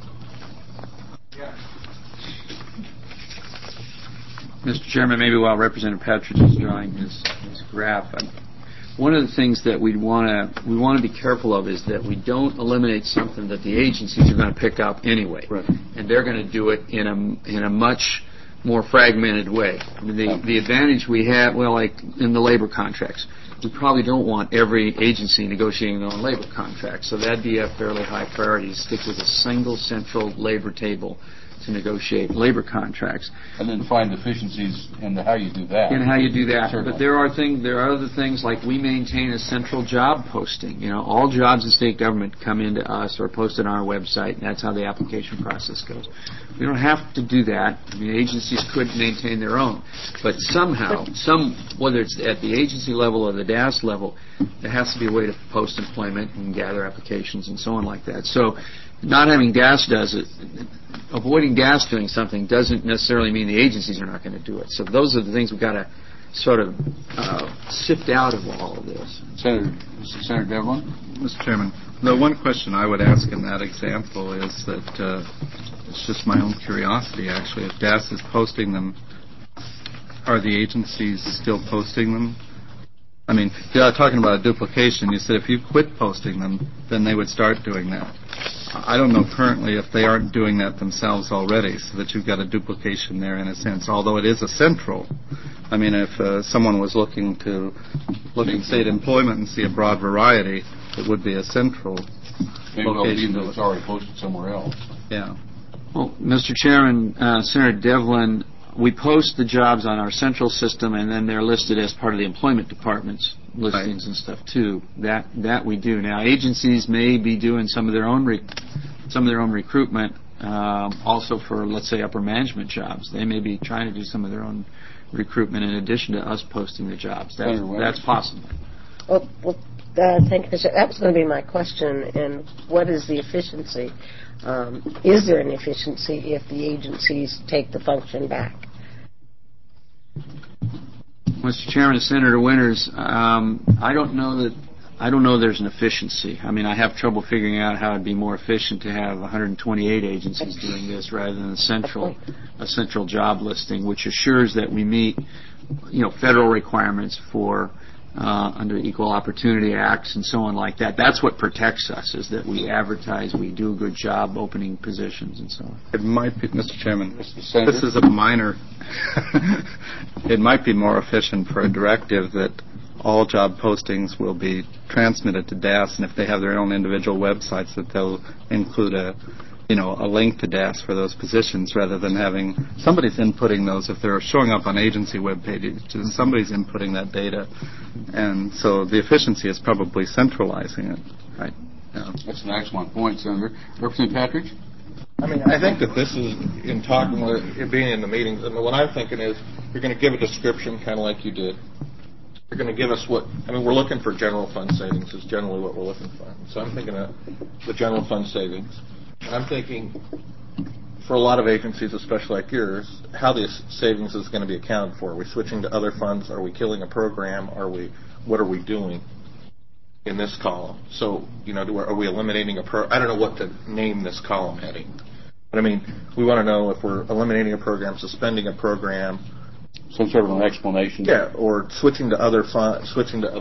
Mr. Chairman, maybe while Representative Patridge is drawing his graph, one of the things that we want to be careful of is that we don't eliminate something that the agencies are going to pick up anyway, right. And they're going to do it in a much more fragmented way. I mean, the advantage we have, like in the labor contracts, we probably don't want every agency negotiating their own labor contracts, so that'd be a fairly high priority to stick with a single central labor table to negotiate labor contracts. And then find efficiencies in how you do that. Certainly. But there are other things like we maintain a central job posting. All jobs in state government come into us or posted on our website, and that's how the application process goes. We don't have to do that. I mean, agencies could maintain their own. But somehow, whether it's at the agency level or the DAS level, there has to be a way to post employment and gather applications and so on like that. So not having DAS does it, avoiding DAS doing something doesn't necessarily mean the agencies are not going to do it. So those are the things we've got to sort of sift out of all of this. Senator Devlin? Mr. Chairman, the one question I would ask in that example is that it's just my own curiosity, actually. If DAS is posting them, are the agencies still posting them? I mean, talking about a duplication, you said if you quit posting them, then they would start doing that. I don't know currently if they aren't doing that themselves already, so that you've got a duplication there in a sense, although it is a central. I mean, if someone was looking at state employment and see a broad variety, it would be a central location. Maybe it's already posted somewhere else. Yeah. Well, Mr. Chairman, Senator Devlin, we post the jobs on our central system, and then they're listed as part of the employment department's listings and stuff too. That we do. Now, agencies may be doing some of their own recruitment, also for, let's say, upper management jobs. They may be trying to do some of their own recruitment in addition to us posting the jobs. That's possible. Well, thank you, Mr. That was going to be my question. And what is the efficiency? Is there an efficiency if the agencies take the function back? Mr. Chairman, Senator Winters, I don't know there's an efficiency. I mean, I have trouble figuring out how it'd be more efficient to have 128 agencies doing this rather than a central job listing, which assures that we meet, federal requirements for under Equal Opportunity Acts and so on like that. That's what protects us, is that we advertise, we do a good job opening positions and so on. It might be, Mr. Chairman, this is a minor, it might be more efficient for a directive that all job postings will be transmitted to DAS, and if they have their own individual websites, that they'll include a a link to DAS for those positions rather than having somebody's inputting those. If they're showing up on agency web pages, somebody's inputting that data. And so the efficiency is probably centralizing it. Right. Yeah. That's an excellent point, Senator. Representative Patridge? I mean, I think that this is, in talking with, being in the meetings, and what I'm thinking is you're going to give a description kind of like you did. You're going to give us we're looking for general fund savings is generally what we're looking for. So I'm thinking of the general fund savings. And I'm thinking, for a lot of agencies, especially like yours, how this savings is going to be accounted for. Are we switching to other funds? Are we killing a program? What are we doing in this column? So, are we eliminating I don't know what to name this column heading. But I mean, we want to know if we're eliminating a program, suspending a program. Some sort of an explanation. Yeah, or switching to other funds.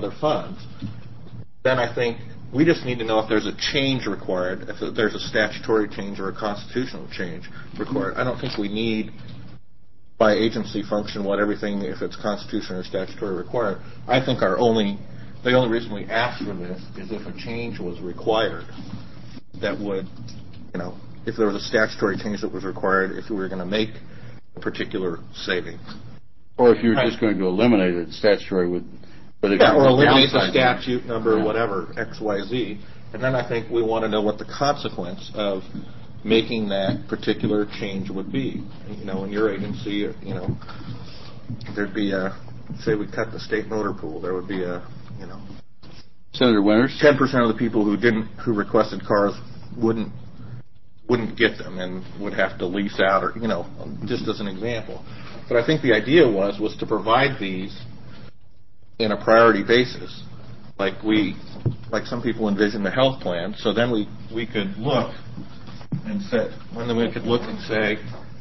Then I think we just need to know if there's a change required, if there's a statutory change or a constitutional change required. I don't think we need, by agency function, if it's constitutional or statutory required. I think the only reason we ask for this is if a change was required that would, if there was a statutory change that was required, if we were going to make a particular saving. Or if you were just going to eliminate it statutory or eliminate the statute number, whatever, X, Y, Z. And then I think we want to know what the consequence of making that particular change would be. In your agency, there'd be say we cut the state motor pool, there would be Senator Winters? 10% of the people who requested cars wouldn't get them and would have to lease out, or just as an example. But I think the idea was to provide these in a priority basis, like some people envision the health plan. So then we could look and say,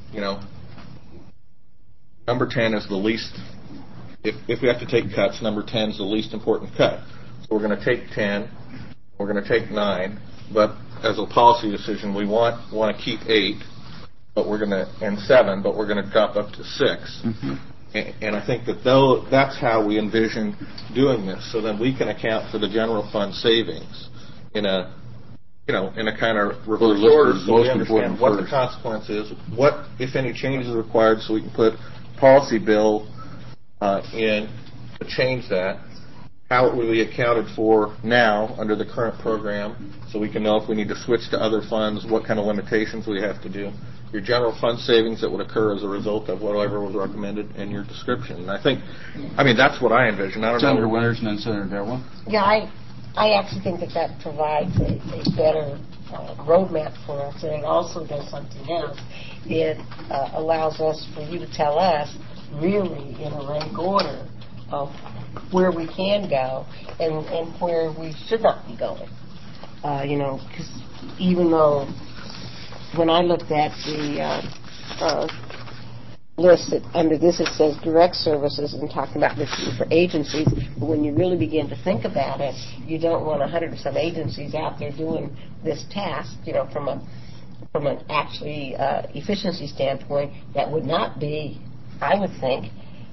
number 10 is the least. If we have to take cuts, number 10 is the least important cut. So we're going to take 10, we're going to take 9, but as a policy decision, we want to keep 8, and 7, but we're going to drop up to 6. Mm-hmm. And I think that's how we envision doing this. So then we can account for the general fund savings in a kind of reverse order, so we understand what the consequence is, what, if any, changes are required, so we can put policy bill in to change that. How it will be accounted for now under the current program, so we can know if we need to switch to other funds, what kind of limitations we have to do. Your general fund savings that would occur as a result of whatever was recommended in your description. And I think, that's what I envision. I don't know. Senator Winters and then Senator Darwell. Yeah, I actually think that provides a better roadmap for us, and it also does something else. It allows us, for you to tell us, really in a rank order of where we can go and where we should not be going. Because even though when I looked at the list under this, it says direct services and talking about this for agencies, but when you really begin to think about it, you don't want 100 or some agencies out there doing this task, from an actually efficiency standpoint. That would not be, I would think,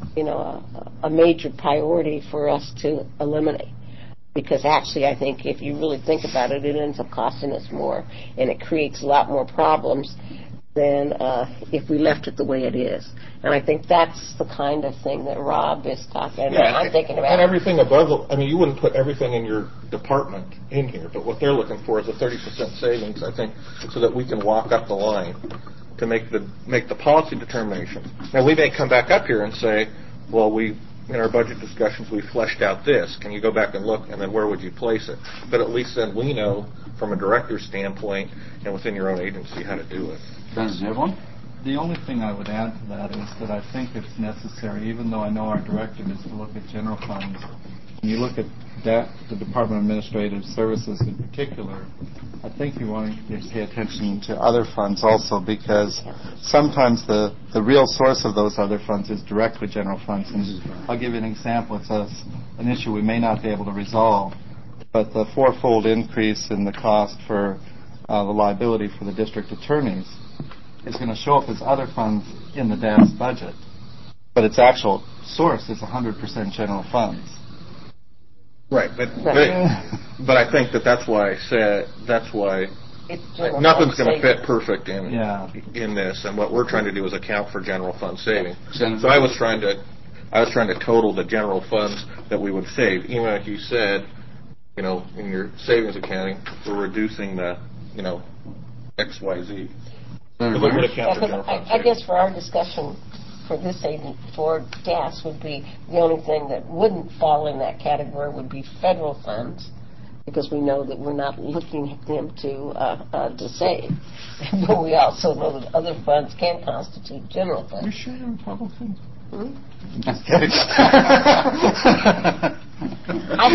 a major priority for us to eliminate. Because actually, I think if you really think about it, it ends up costing us more, and it creates a lot more problems than if we left it the way it is. And I think that's the kind of thing that Rob is talking about. I'm thinking about. And everything above, you wouldn't put everything in your department in here, but what they're looking for is a 30% savings, I think, so that we can walk up the line to make the policy determination. Now, we may come back up here and say, well, in our budget discussions, we fleshed out this. Can you go back and look, and then where would you place it? But at least then we know, from a director's standpoint and within your own agency, how to do it. The only thing I would add to that is that I think it's necessary, even though I know our directive is to look at general funds, when you look at the Department of Administrative Services in particular, I think you want to pay attention to other funds also, because sometimes the real source of those other funds is directly general funds. And I'll give you an example. It's an issue we may not be able to resolve, but the fourfold increase in the cost for the liability for the district attorneys is going to show up as other funds in the DAS budget, but its actual source is 100% general funds. Right, but I think that's why it's general Nothing's fund going to fit savings. perfect in Yeah. in this, and what we're trying to do is account for general fund savings. Senator? So I was trying to total the general funds that we would save. Even like you said, in your savings accounting, we're reducing the, XYZ. Senator It would Myers? account for general fund I savings. guess for our discussion for this agency, for gas would be the only thing that wouldn't fall in that category would be federal funds, because we know that we're not looking at them to save. But we also know that other funds can constitute general funds. You sure you're Republican? I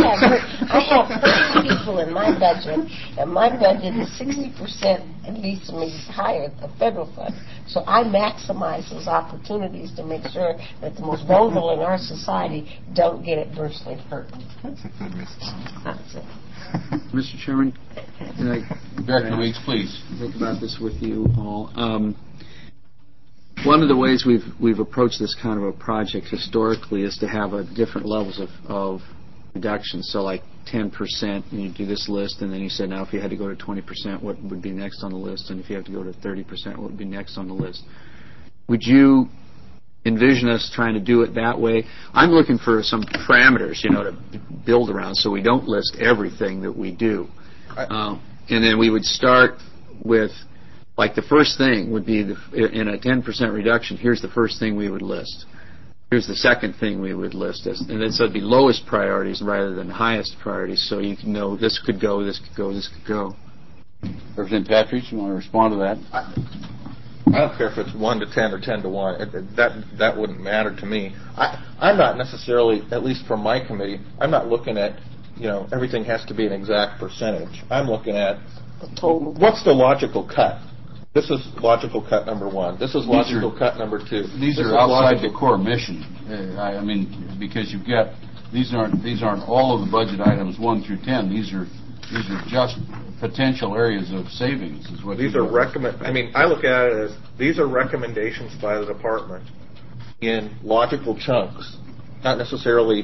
have 30 people in my budget, and my budget is 60%, at least maybe higher, of federal funds. So I maximize those opportunities to make sure that the most vulnerable in our society don't get adversely hurt. That's a good response. That's it. Mr. Chairman, can I Director Weeks, please. think about this with you all? One of the ways we've approached this kind of a project historically is to have different levels of reduction. So like 10%, and you do this list, and then you said, now if you had to go to 20%, what would be next on the list? And if you have to go to 30%, what would be next on the list? Would you envision us trying to do it that way? I'm looking for some parameters, to build around, so we don't list everything that we do. And then we would start with, like, the first thing would be, in a 10% reduction, here's the first thing we would list. Here's the second thing we would list. And then so it'd be lowest priorities rather than highest priorities, so you can know this could go, this could go, this could go. Representative Patridge, you want to respond to that? I don't care if it's 1 to 10 or 10 to 1. That wouldn't matter to me. I'm not necessarily, at least from my committee, I'm not looking at, everything has to be an exact percentage. I'm looking at what's the logical cut. This is logical cut number 1. This is logical cut number 2. These are outside the core mission. Because you've got these aren't all of the budget items 1 through 10. These are just potential areas of savings. Is what these are I look at it as these are recommendations by the department in logical chunks, not necessarily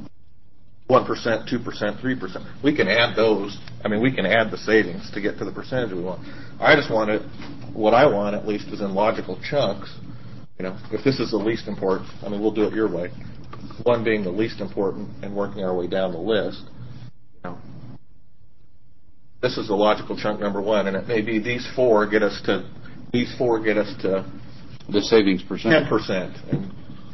1%, 2%, 3%. We can add those. We can add the savings to get to the percentage we want. I just want it. What I want, at least, is in logical chunks. If this is the least important, we'll do it your way. 1 being the least important, and working our way down the list. This is the logical chunk number 1, and it may be these four get us to the savings percent. 10%, and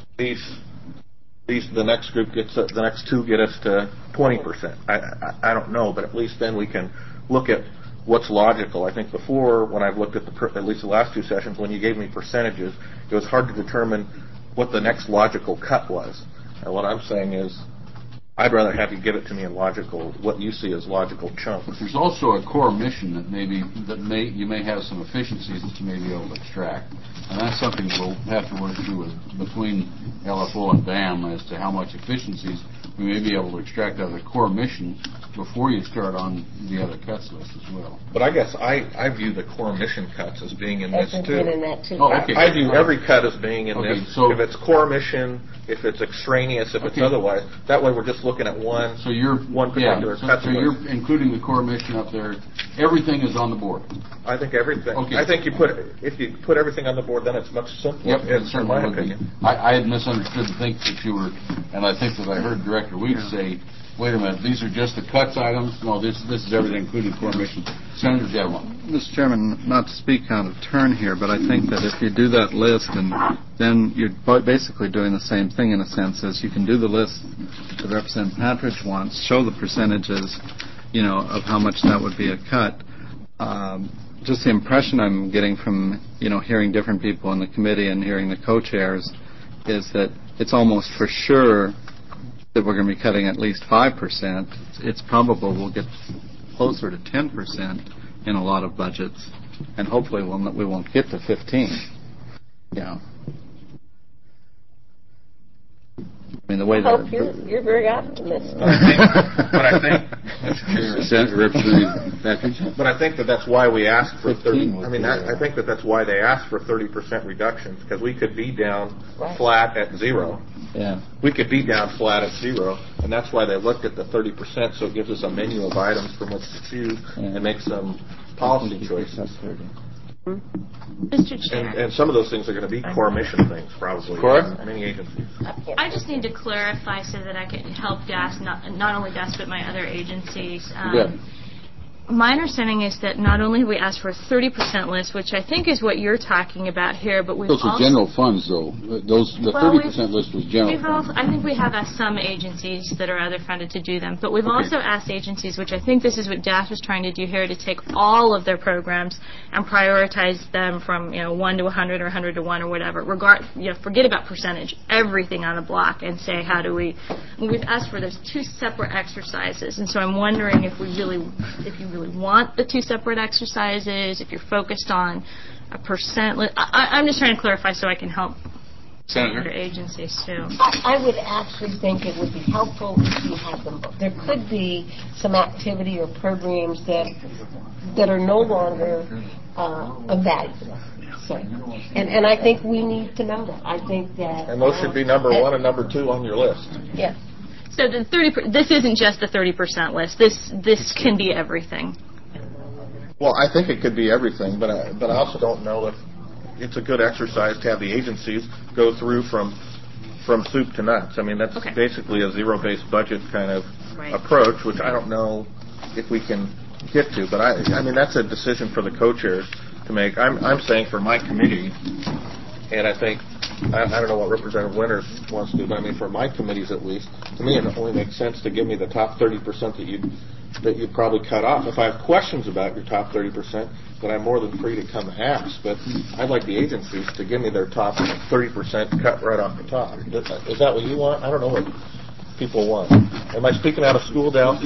the next group the next 2 get us to 20%. I don't know, but at least then we can look at what's logical. I think before, when I've looked at at least the last 2 sessions, when you gave me percentages, it was hard to determine what the next logical cut was. And what I'm saying is, I'd rather have you give it to me in what you see as logical chunks. But there's also a core mission you may have some efficiencies that you may be able to extract, and that's something we'll have to work through between LFO and BAM as to how much efficiencies we may be able to extract out of the core mission before you start on the other cuts list as well. But I guess I view the core mission cuts as being in this too. In that too. Oh, okay. I view every cut as being in this. So if it's core mission, if it's extraneous, if it's otherwise, that way we're just looking at one. So you're one particular cut. So you're including the core mission up there. Everything is on the board. I think everything. Okay. I think if you put everything on the board, then it's much simpler. Yep, in my opinion. I had misunderstood to think that you were, and I think that I heard Director Weeks say, wait a minute, these are just the cuts items? No, this is everything, including core mission. Senator Devlin. Mr. Chairman, not to speak out of turn here, but I think that if you do that list, and then you're basically doing the same thing in a sense, as you can do the list that Representative Patridge wants, show the percentages, of how much that would be a cut. Just the impression I'm getting from, hearing different people in the committee and hearing the co-chairs is that it's almost for sure that we're going to be cutting at least 5%. It's probable we'll get closer to 10% in a lot of budgets, and hopefully we won't get to 15. The way that you're very optimistic. But I think But I think that's why we asked for 30. I think that's why they asked for 30% reductions, because we could be down flat at 0. Yeah. We could be down flat at 0, and that's why they looked at the 30%. So it gives us a menu of items from which to choose and make some policy choices. Mr. Chair. And some of those things are going to be core mission things, probably. Correct. Many agencies. I just need to clarify so that I can help DAS, not only DAS, but my other agencies. My understanding is that not only have we asked for a 30% list, which I think is what you're talking about here, but we've Those are also... general funds, though. The 30% list was general funds. I think we have asked some agencies that are other funded to do them, but we've also asked agencies, which I think this is what DAS was trying to do here, to take all of their programs and prioritize them from 1 to 100 or 100 to 1 or whatever. Forget about percentage, everything on a block, and say how do we... We've asked for those two separate exercises, and so I'm wondering if you really want the two separate exercises, if you're focused on a percent. I'm just trying to clarify so I can help other agencies too. I would actually think it would be helpful if you had them both. There could be some activity or programs that are no longer of value. So, and I think we need to know that. I think that... And those should be number 1 and number 2 on your list. Yes. So the 30%. This isn't just the 30% list. This can be everything. Well, I think it could be everything, but I also don't know if it's a good exercise to have the agencies go through from soup to nuts. I mean, that's basically a zero-based budget kind of approach, which I don't know if we can get to. But I mean, that's a decision for the co-chairs to make. I'm saying for my committee, and I think. I don't know what Representative Winters wants to do, but I mean, for my committees at least, to me it only makes sense to give me the top 30% that you'd probably cut off. If I have questions about your top 30%, then I'm more than free to come ask. But I'd like the agencies to give me their top 30% cut right off the top. Is that what you want? I don't know what people want. Am I speaking out of school, Dal?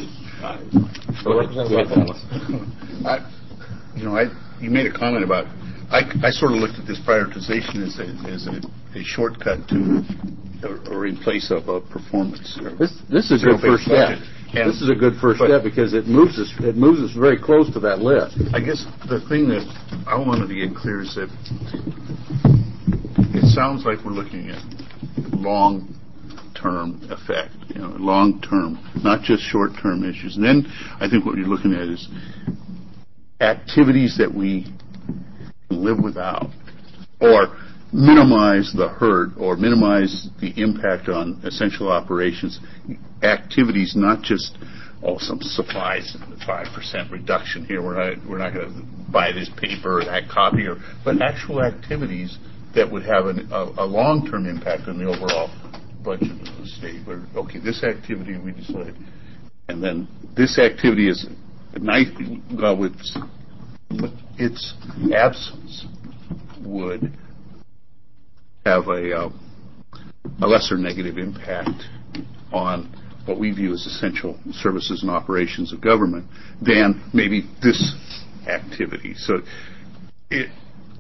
You made a comment about. I sort of looked at this prioritization as a shortcut to, or in place of a performance. This is a good first step. This is a good first step because it moves us very close to that list. I guess the thing that I wanted to get clear is that it sounds like we're looking at long-term effect, long-term, not just short-term issues. And then I think what you're looking at is activities that we can live without, or minimize the hurt, or minimize the impact on essential operations. Activities, not just some supplies, 5% reduction here. We're not going to buy this paper or that copier, but actual activities that would have a long-term impact on the overall budget of the state. Where this activity we decide, and then this activity is nice. With its absence would have a lesser negative impact on what we view as essential services and operations of government than maybe this activity. So, if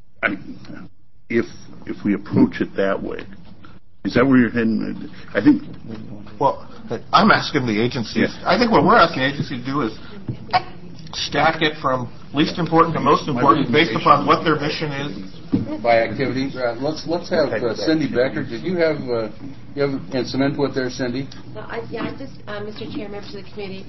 we approach it that way, is that where you're heading? I think. Well, I'm asking the agencies. I think what we're asking the agencies to do is stack it from least important to most important based upon what their mission is. By activities. Let's have Cindy Becker. Did you have some input there, Cindy? Mr. Chair, members of the committee,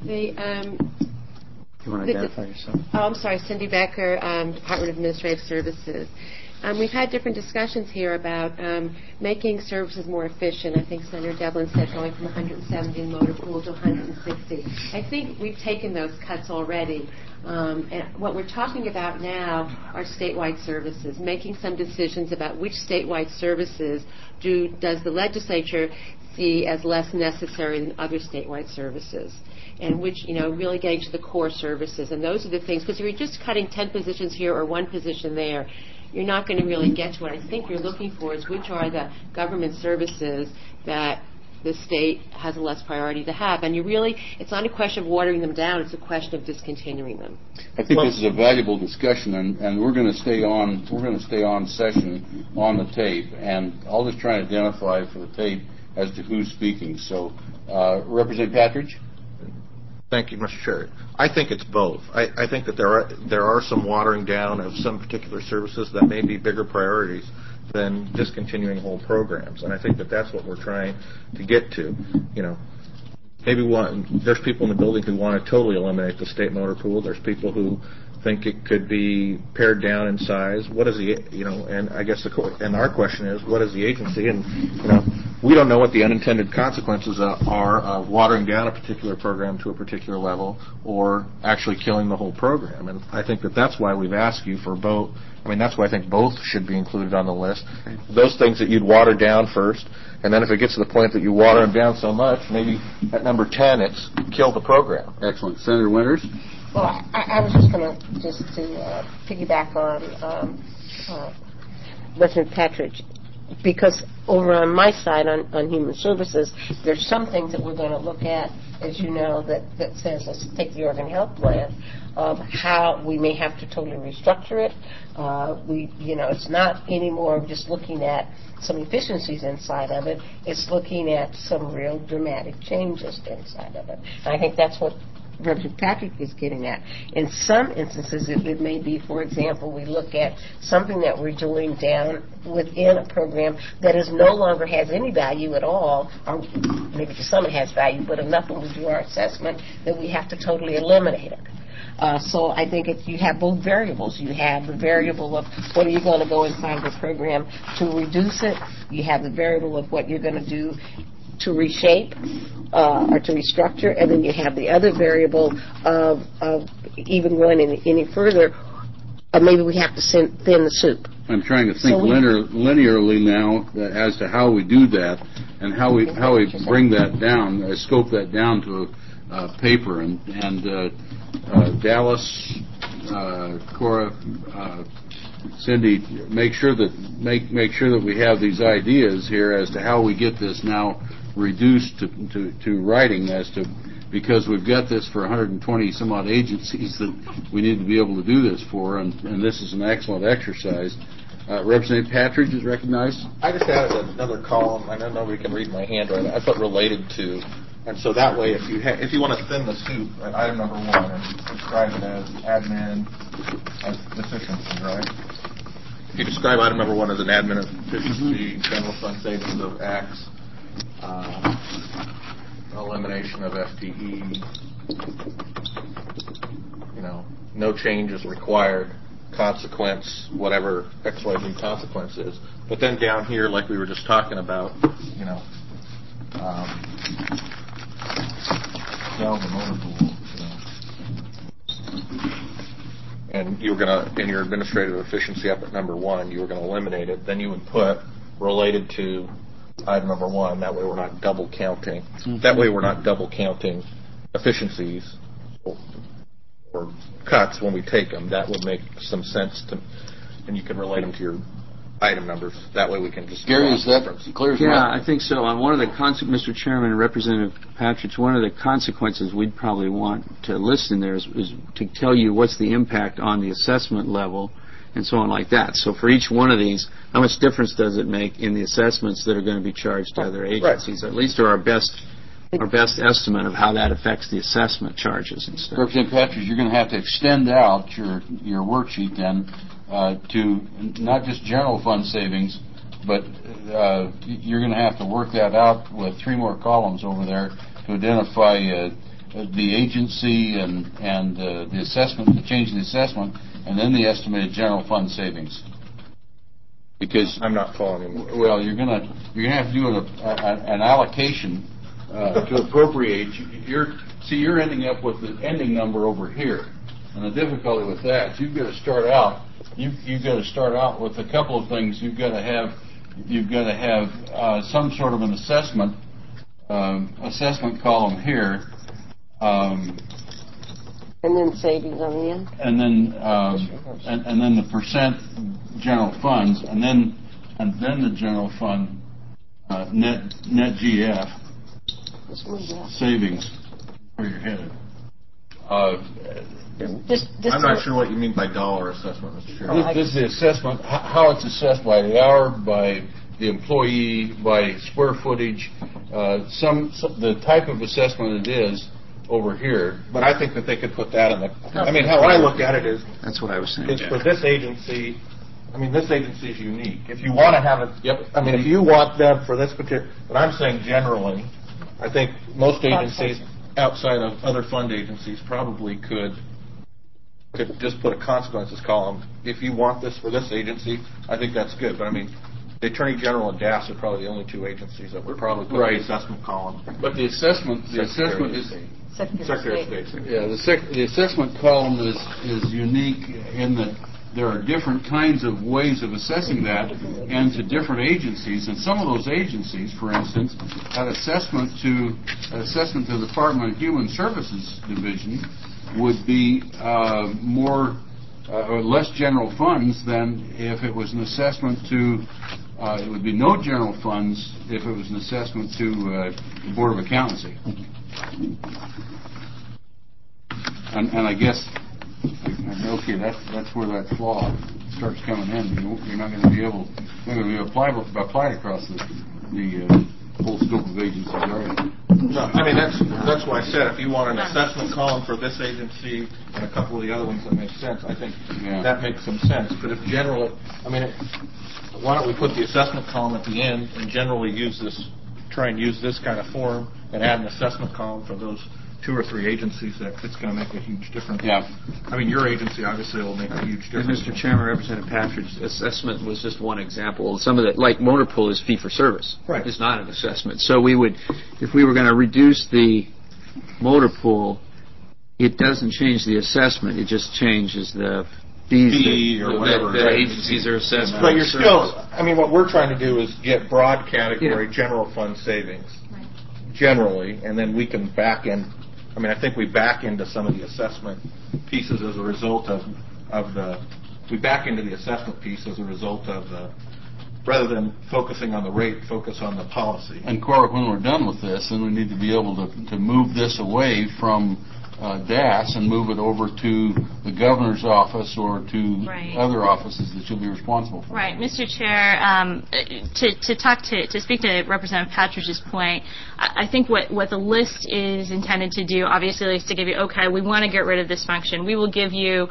You want to identify yourself? I'm sorry, Cindy Becker, Department of Administrative Services. We've had different discussions here about making services more efficient. I think Senator Devlin said going from 170 in motor pool to 160. I think we've taken those cuts already. And what we're talking about now are statewide services, making some decisions about which statewide services does the legislature see as less necessary than other statewide services, and which, really getting to the core services. And those are the things, because if you're just cutting 10 positions here or 1 position there, you're not going to really get to what I think you're looking for is which are the government services that the state has a less priority to have. And it's not a question of watering them down, it's a question of discontinuing them. I think this is a valuable discussion, and we're going to stay on session on the tape, and I'll just try and identify for the tape as to who's speaking. So, Representative Patridge? Thank you, Mr. Chair. I think it's both. I think that there are some watering down of some particular services that may be bigger priorities than discontinuing whole programs, and I think that that's what we're trying to get to. Maybe there's people in the building who want to totally eliminate the state motor pool. There's people who think it could be pared down in size? What is the, and I guess and our question is, what is the agency? And, we don't know what the unintended consequences are of watering down a particular program to a particular level or actually killing the whole program. And I think that's why we've asked you for both. That's why I think both should be included on the list. Those things that you'd water down first, and then if it gets to the point that you water them down so much, maybe at number 10 it's kill the program. Excellent. Senator Winters? Well, I was just going to piggyback on President Patridge, because over on my side, on Human Services, there's some things that we're going to look at, as you know, that says, let's take the Oregon Health Plan, of how we may have to totally restructure it. It's not anymore just looking at some efficiencies inside of it. It's looking at some real dramatic changes inside of it. And I think that's what Representative Patrick is getting at. In some instances, it may be, for example, we look at something that we're doing down within a program that no longer has any value at all, or maybe to some it has value, but enough when we do our assessment that we have to totally eliminate it. So I think you have both variables. You have the variable of what are you going to go inside of the program to reduce it. You have the variable of what you're going to do to reshape or to restructure, and then you have the other variable of even going any further, maybe we have to thin the soup. I'm trying to think linearly now as to how we do that and how we bring that down, scope that down to paper. And Dallas, Cora, Cindy, make sure that we have these ideas here as to how we get this now reduced to writing, because we've got this for 120 some odd agencies that we need to be able to do this for, and this is an excellent exercise. Representative Patridge is recognized. I just added another column. I know nobody can read my handwriting. I put related to, and so that way, if you want to thin the soup, at item number 1, and describe it as admin as efficiency, right? If you describe item number 1 as an admin efficiency, general fund savings of X, elimination of FTE, no changes required, consequence, whatever XYZ consequence is. But then down here, like we were just talking about, sell the motor pool, and you were going to, in your administrative efficiency up at number 1, you were going to eliminate it. Then you would put related to item number 1. That way we're not double counting. Mm-hmm. That way we're not double counting efficiencies or cuts when we take them. That would make some sense and you can relate them to your item numbers. That way we can just... Gary, is that clear? Yeah, I think so. On one of the Mr. Chairman and Representative Patridge, one of the consequences we'd probably want to list in there is to tell you what's the impact on the assessment level and so on like that. So for each one of these, how much difference does it make in the assessments that are going to be charged to other agencies? Right. At least are our best estimate of how that affects the assessment charges and stuff. Representative Patridge, you're going to have to extend out your worksheet then to not just general fund savings, but you're going to have to work that out with 3 more columns over there to identify the agency and the assessment, the change in the assessment, and then the estimated general fund savings. Because I'm not following you. Well, you're going to have to do an allocation to appropriate. You're ending up with the ending number over here, and the difficulty with that is you've got to start out. You've got to start out with a couple of things. You've got to have some sort of an assessment column here. And then savings on the end. And then the percent general funds, and then the general fund net GF savings where you're headed. I'm not sure what you mean by dollar assessment, Mr. Chairman. This is the assessment, how it's assessed by the hour, by the employee, by square footage, the type of assessment it is over here. But I think that they could put that in the... how I look at it is... That's what I was saying. It's for this agency... this agency is unique. If you want to have it... Yep. If you want them for this particular... But I'm saying generally, I think most agencies outside of other fund agencies probably could could just put a consequences column. If you want this for this agency, I think that's good. But I mean, the Attorney General and DAS are probably the only two agencies that would probably put the assessment column. But the assessment is Secretary of State. Yeah, the assessment column is unique in that there are different kinds of ways of assessing that, and to different agencies. And some of those agencies, for instance, an assessment to the Department of Human Services Division would be more or less general funds than if it was an assessment to. It would be no general funds if it was an assessment to the Board of Accountancy. And I guess, okay, that's where that flaw starts coming in. You're not going to be able to apply it across the whole scope of agencies, are you? No, I mean, that's why I said if you want an assessment column for this agency and a couple of the other ones that make sense, I think that makes some sense. But if generally, I mean, why don't we put the assessment column at the end and generally try and use this kind of form and add an assessment column for those 2 or 3 agencies that it's going to make a huge difference. Yeah. I mean, your agency obviously will make a huge difference. Mr. Chairman, Representative Patridge, assessment was just one example. Some of the, like motor pool is fee for service. Right. It's not an assessment. So we would, if we were going to reduce the motor pool, it doesn't change the assessment. It just changes the fees or whatever that agencies are assessed. But you're still, I mean, what we're trying to do is get broad category general fund savings, generally, and then we can back in. I mean, I think we back into some of the assessment pieces as a result of we back into the assessment piece as a result of rather than focusing on the rate, focus on the policy. And Cora, when we're done with this, then we need to be able to move this away from DAS and move it over to the governor's office or to other offices that you'll be responsible for. Right, Mr. Chair. To speak to Representative Patridge's point, I think what the list is intended to do, obviously, is to give you, okay, we want to get rid of this function. We will give you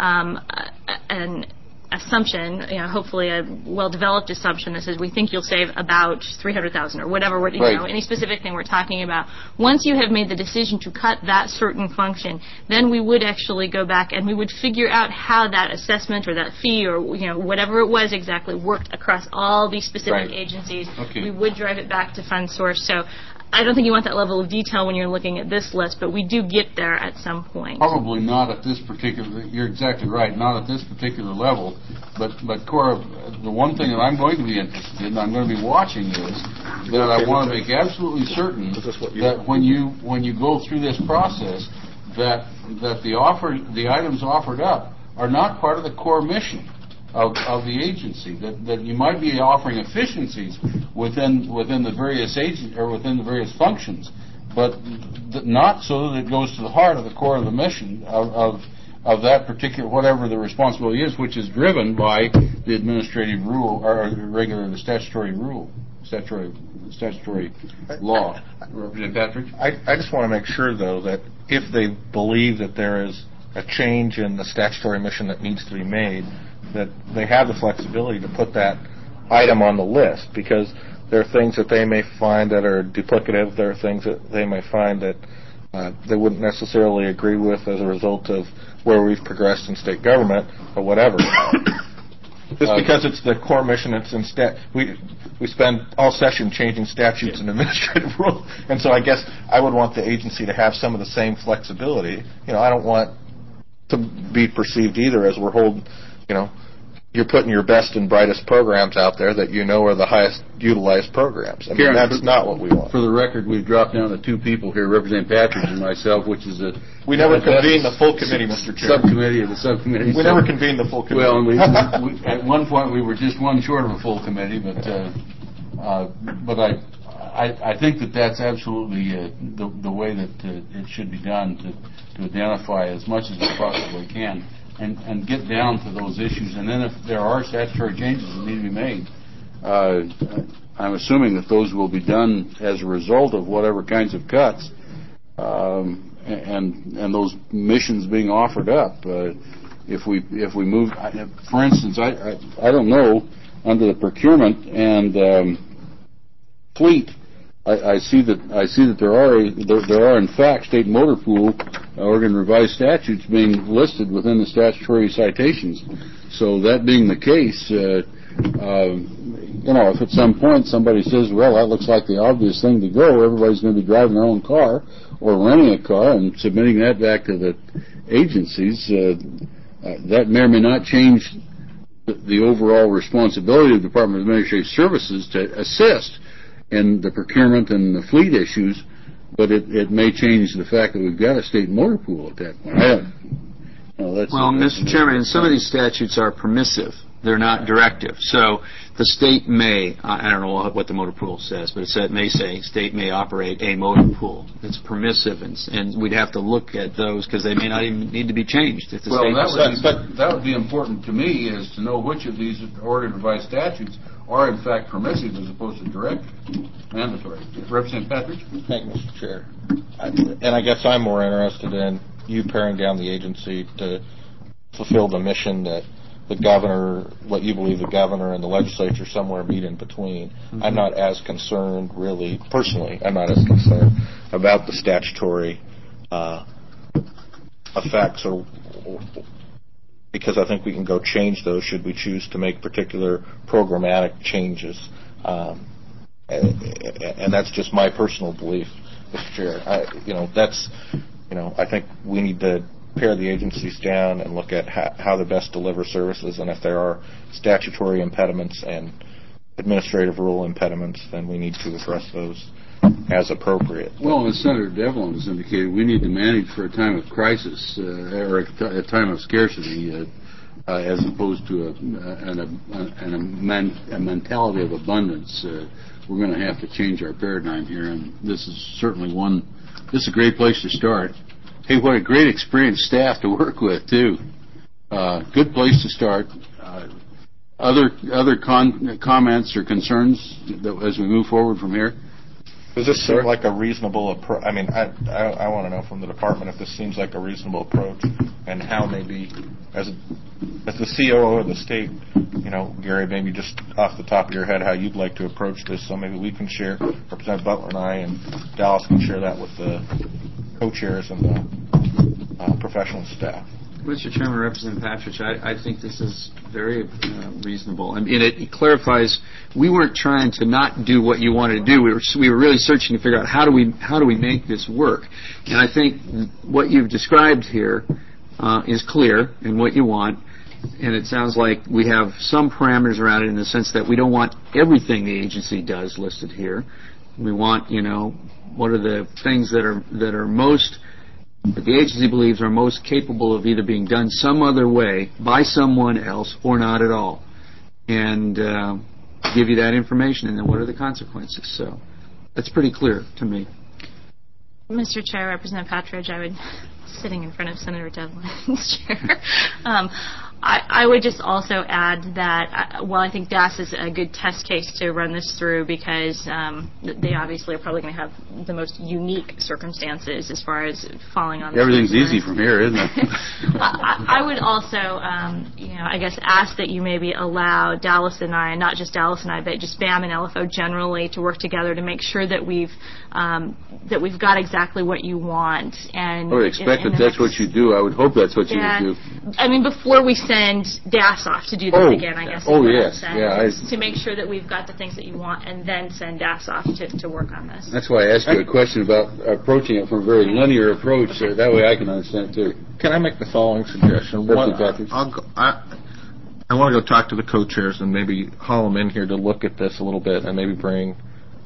an assumption, hopefully a well-developed assumption that says we think you'll save about $300,000 or whatever, any specific thing we're talking about. Once you have made the decision to cut that certain function, then we would actually go back and we would figure out how that assessment or that fee or whatever it was exactly worked across all these specific agencies. Okay. We would drive it back to fund source. So I don't think you want that level of detail when you're looking at this list, but we do get there at some point. Probably not at this particular, you're exactly right, not at this particular level. But Cora, the one thing that I'm going to be interested in, I'm going to be watching is that I want to make absolutely certain that when you go through this process, that the items offered up are not part of the core mission of the agency, that you might be offering efficiencies within the various within the various functions, but not so that it goes to the heart of the core of the mission of that particular, whatever the responsibility is, which is driven by the administrative rule or the statutory rule, statutory law. Representative Patridge? I just want to make sure, though, that if they believe that there is a change in the statutory mission that needs to be made, that they have the flexibility to put that item on the list, because there are things that they may find that are duplicative. There are things that they may find that they wouldn't necessarily agree with as a result of where we've progressed in state government or whatever. Just because it's the core mission, it's we spend all session changing statutes and administrative rules, and so I guess I would want the agency to have some of the same flexibility. I don't want to be perceived either as we're holding, you're putting your best and brightest programs out there that are the highest utilized programs. I mean, that's not what we want. For the record, we've dropped down to 2 people here, Representative Patridge and myself, which is we never convened the full committee, Mr. Chair. Subcommittee of the subcommittee. We never convened the full committee. Well, and at one point we were just one short of a full committee, but I think that's absolutely the way that it should be done to identify as much as we possibly can. And get down to those issues. And then if there are statutory changes that need to be made, I'm assuming that those will be done as a result of whatever kinds of cuts and those missions being offered up. If we move, for instance, I don't know, under the procurement and fleet, I see that there are in fact state motor pool Oregon Revised Statutes being listed within the statutory citations. So that being the case, if at some point somebody says, well, that looks like the obvious thing to go, everybody's going to be driving their own car or renting a car and submitting that back to the agencies, that may or may not change the overall responsibility of the Department of Administrative Services to assist in the procurement and the fleet issues, but it may change the fact that we've got a state motor pool at that point. Well, Mr. Chairman, some of these statutes are permissive. They're not directive. So the state may, I don't know what the motor pool says, but it may say state may operate a motor pool. It's permissive, and we'd have to look at those because they may not even need to be changed. If the that would be important to me, is to know which of these Oregon Revised Statutes are in fact permissive as opposed to direct, mandatory. Representative Patrick? Thank you, Mr. Chair. And I guess I'm more interested in you paring down the agency to fulfill the mission that the governor, what you believe the governor and the legislature somewhere meet in between. Mm-hmm. I'm not as concerned, really, personally, I'm not as concerned about the statutory effects, because I think we can go change those should we choose to make particular programmatic changes. And that's just my personal belief, Mr. Chair. I think we need to pare the agencies down and look at how to best deliver services, and if there are statutory impediments and administrative rule impediments, then we need to address those as appropriate. Well, as Senator Devlin has indicated, we need to manage for a time of crisis or a time of scarcity as opposed to a mentality of abundance. We're going to have to change our paradigm here, and this is certainly this is a great place to start. Hey, what a great experienced staff to work with, too. Good place to start. Other comments or concerns as we move forward from here? Does this seem like a reasonable approach? I mean, I want to know from the department if this seems like a reasonable approach, and how maybe, as the COO of the state, Gary, maybe just off the top of your head how you'd like to approach this, so maybe we can share, Representative Butler and I, and Dallas can share that with the co-chairs and the professional staff. Mr. Chairman, Representative Patridge, I think this is very reasonable. I mean, it clarifies we weren't trying to not do what you wanted to do. We were really searching to figure out how do we make this work. And I think what you've described here is clear in what you want. And it sounds like we have some parameters around it in the sense that we don't want everything the agency does listed here. We want, what are the things that are most, that the agency believes are most capable of either being done some other way by someone else or not at all, and give you that information, and then what are the consequences. So that's pretty clear to me. Mr. Chair, Representative Patridge, sitting in front of Senator Devlin's chair, I would just also add that, while I think DAS is a good test case to run this through because they obviously are probably going to have the most unique circumstances as far as falling on. Everything's easy from here, isn't it? I would also, I guess, ask that you maybe allow Dallas and I, and not just Dallas and I, but just BAM and LFO generally, to work together to make sure that we've got exactly what you want. And I would expect that's what you do. I would hope that's what you would do. I mean, before we send DAS off to do this again, I guess. Yes. To make sure that we've got the things that you want, and then send DAS off to work on this. That's why I asked you a question about approaching it from a very linear approach. That way I can understand it, too. Can I make the following suggestion? I want to go talk to the co-chairs and maybe haul them in here to look at this a little bit, and maybe bring,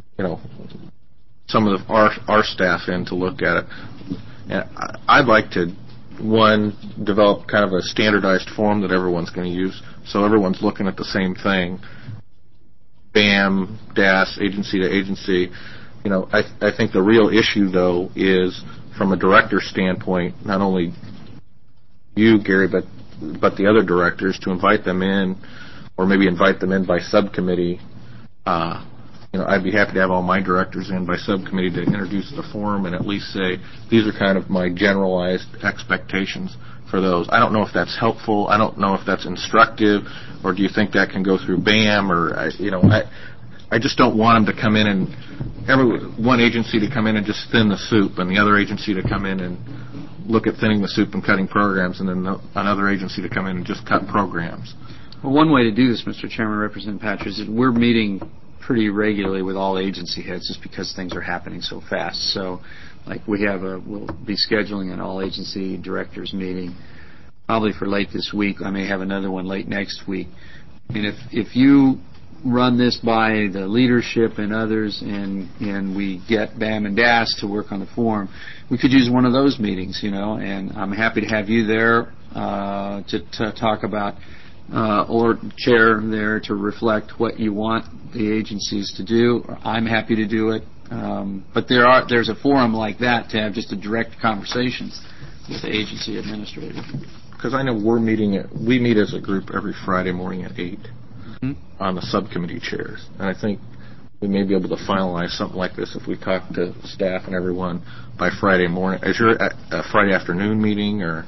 some of our staff in to look at it. And I'd like to, develop kind of a standardized form that everyone's going to use, so everyone's looking at the same thing. BAM, DAS, agency to agency. I think the real issue, though, is from a director standpoint, not only you, Gary, but the other directors, to invite them in, or maybe invite them in by subcommittee. I'd be happy to have all my directors in by subcommittee to introduce the form and at least say, these are kind of my generalized expectations for those. I don't know if that's helpful. I don't know if that's instructive, or do you think that can go through BAM? Or, I just don't want them to come in one agency to come in and just thin the soup, and the other agency to come in and look at thinning the soup and cutting programs, and then another agency to come in and just cut programs. Well, one way to do this, Mr. Chairman, Representative Patridge, is we're meeting pretty regularly with all agency heads just because things are happening so fast. So, like we'll be scheduling an all-agency directors meeting probably for late this week. I may have another one late next week. And if you run this by the leadership and others, and we get BAM and DAS to work on the form, we could use one of those meetings, and I'm happy to have you there to talk about, or chair there to reflect what you want the agencies to do. I'm happy to do it. But there's a forum like that to have just a direct conversations with the agency administrator. Because I know we meet as a group every Friday morning at 8 on the subcommittee chairs. And I think we may be able to finalize something like this if we talk to staff and everyone by Friday morning. Is your a Friday afternoon meeting or?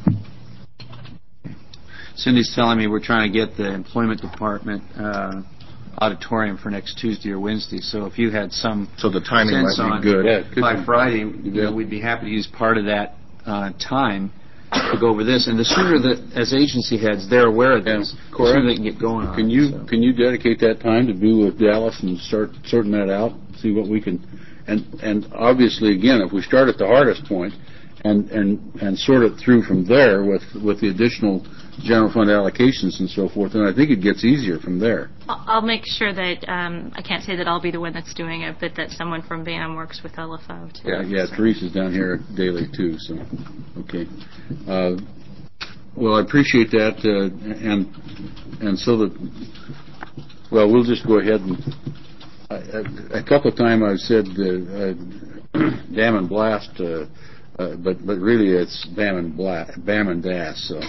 Cindy's telling me we're trying to get the employment department auditorium for next Tuesday or Wednesday. So if you had some the timing sense might on be good. By Friday, we'd be happy to use part of that time to go over this. And the sooner that, as agency heads, they're aware of this, the sooner they can get going on it. Can you dedicate that time to be with Dallas and start sorting that out, see what we can, and obviously, again, if we start at the hardest point and sort it through from there with the additional general fund allocations and so forth, then I think it gets easier from there. I'll make sure that, I can't say that I'll be the one that's doing it, but that someone from BAM works with LFO too. Yeah, so. Teresa's down here daily too, so, okay. Well, I appreciate that, and so that, well, we'll just go ahead and, a couple of times I've said Dam and Blast, but really it's BAM and DAS. So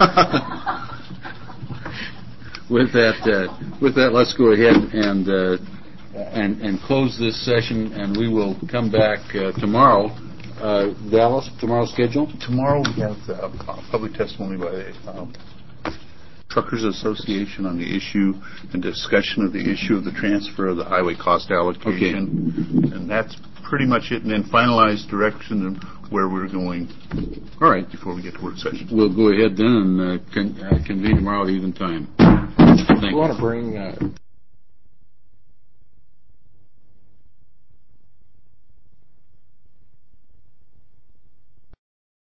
with that, let's go ahead and close this session, and we will come back tomorrow. Dallas, tomorrow's schedule? Tomorrow we have public testimony by the Truckers Association on the issue and discussion of the issue of the transfer of the highway cost allocation. Okay. And that's pretty much it. And then finalized direction of where we're going. All right. Before we get to work session. We'll go ahead then and convene tomorrow at even time. Thank you. Want to bring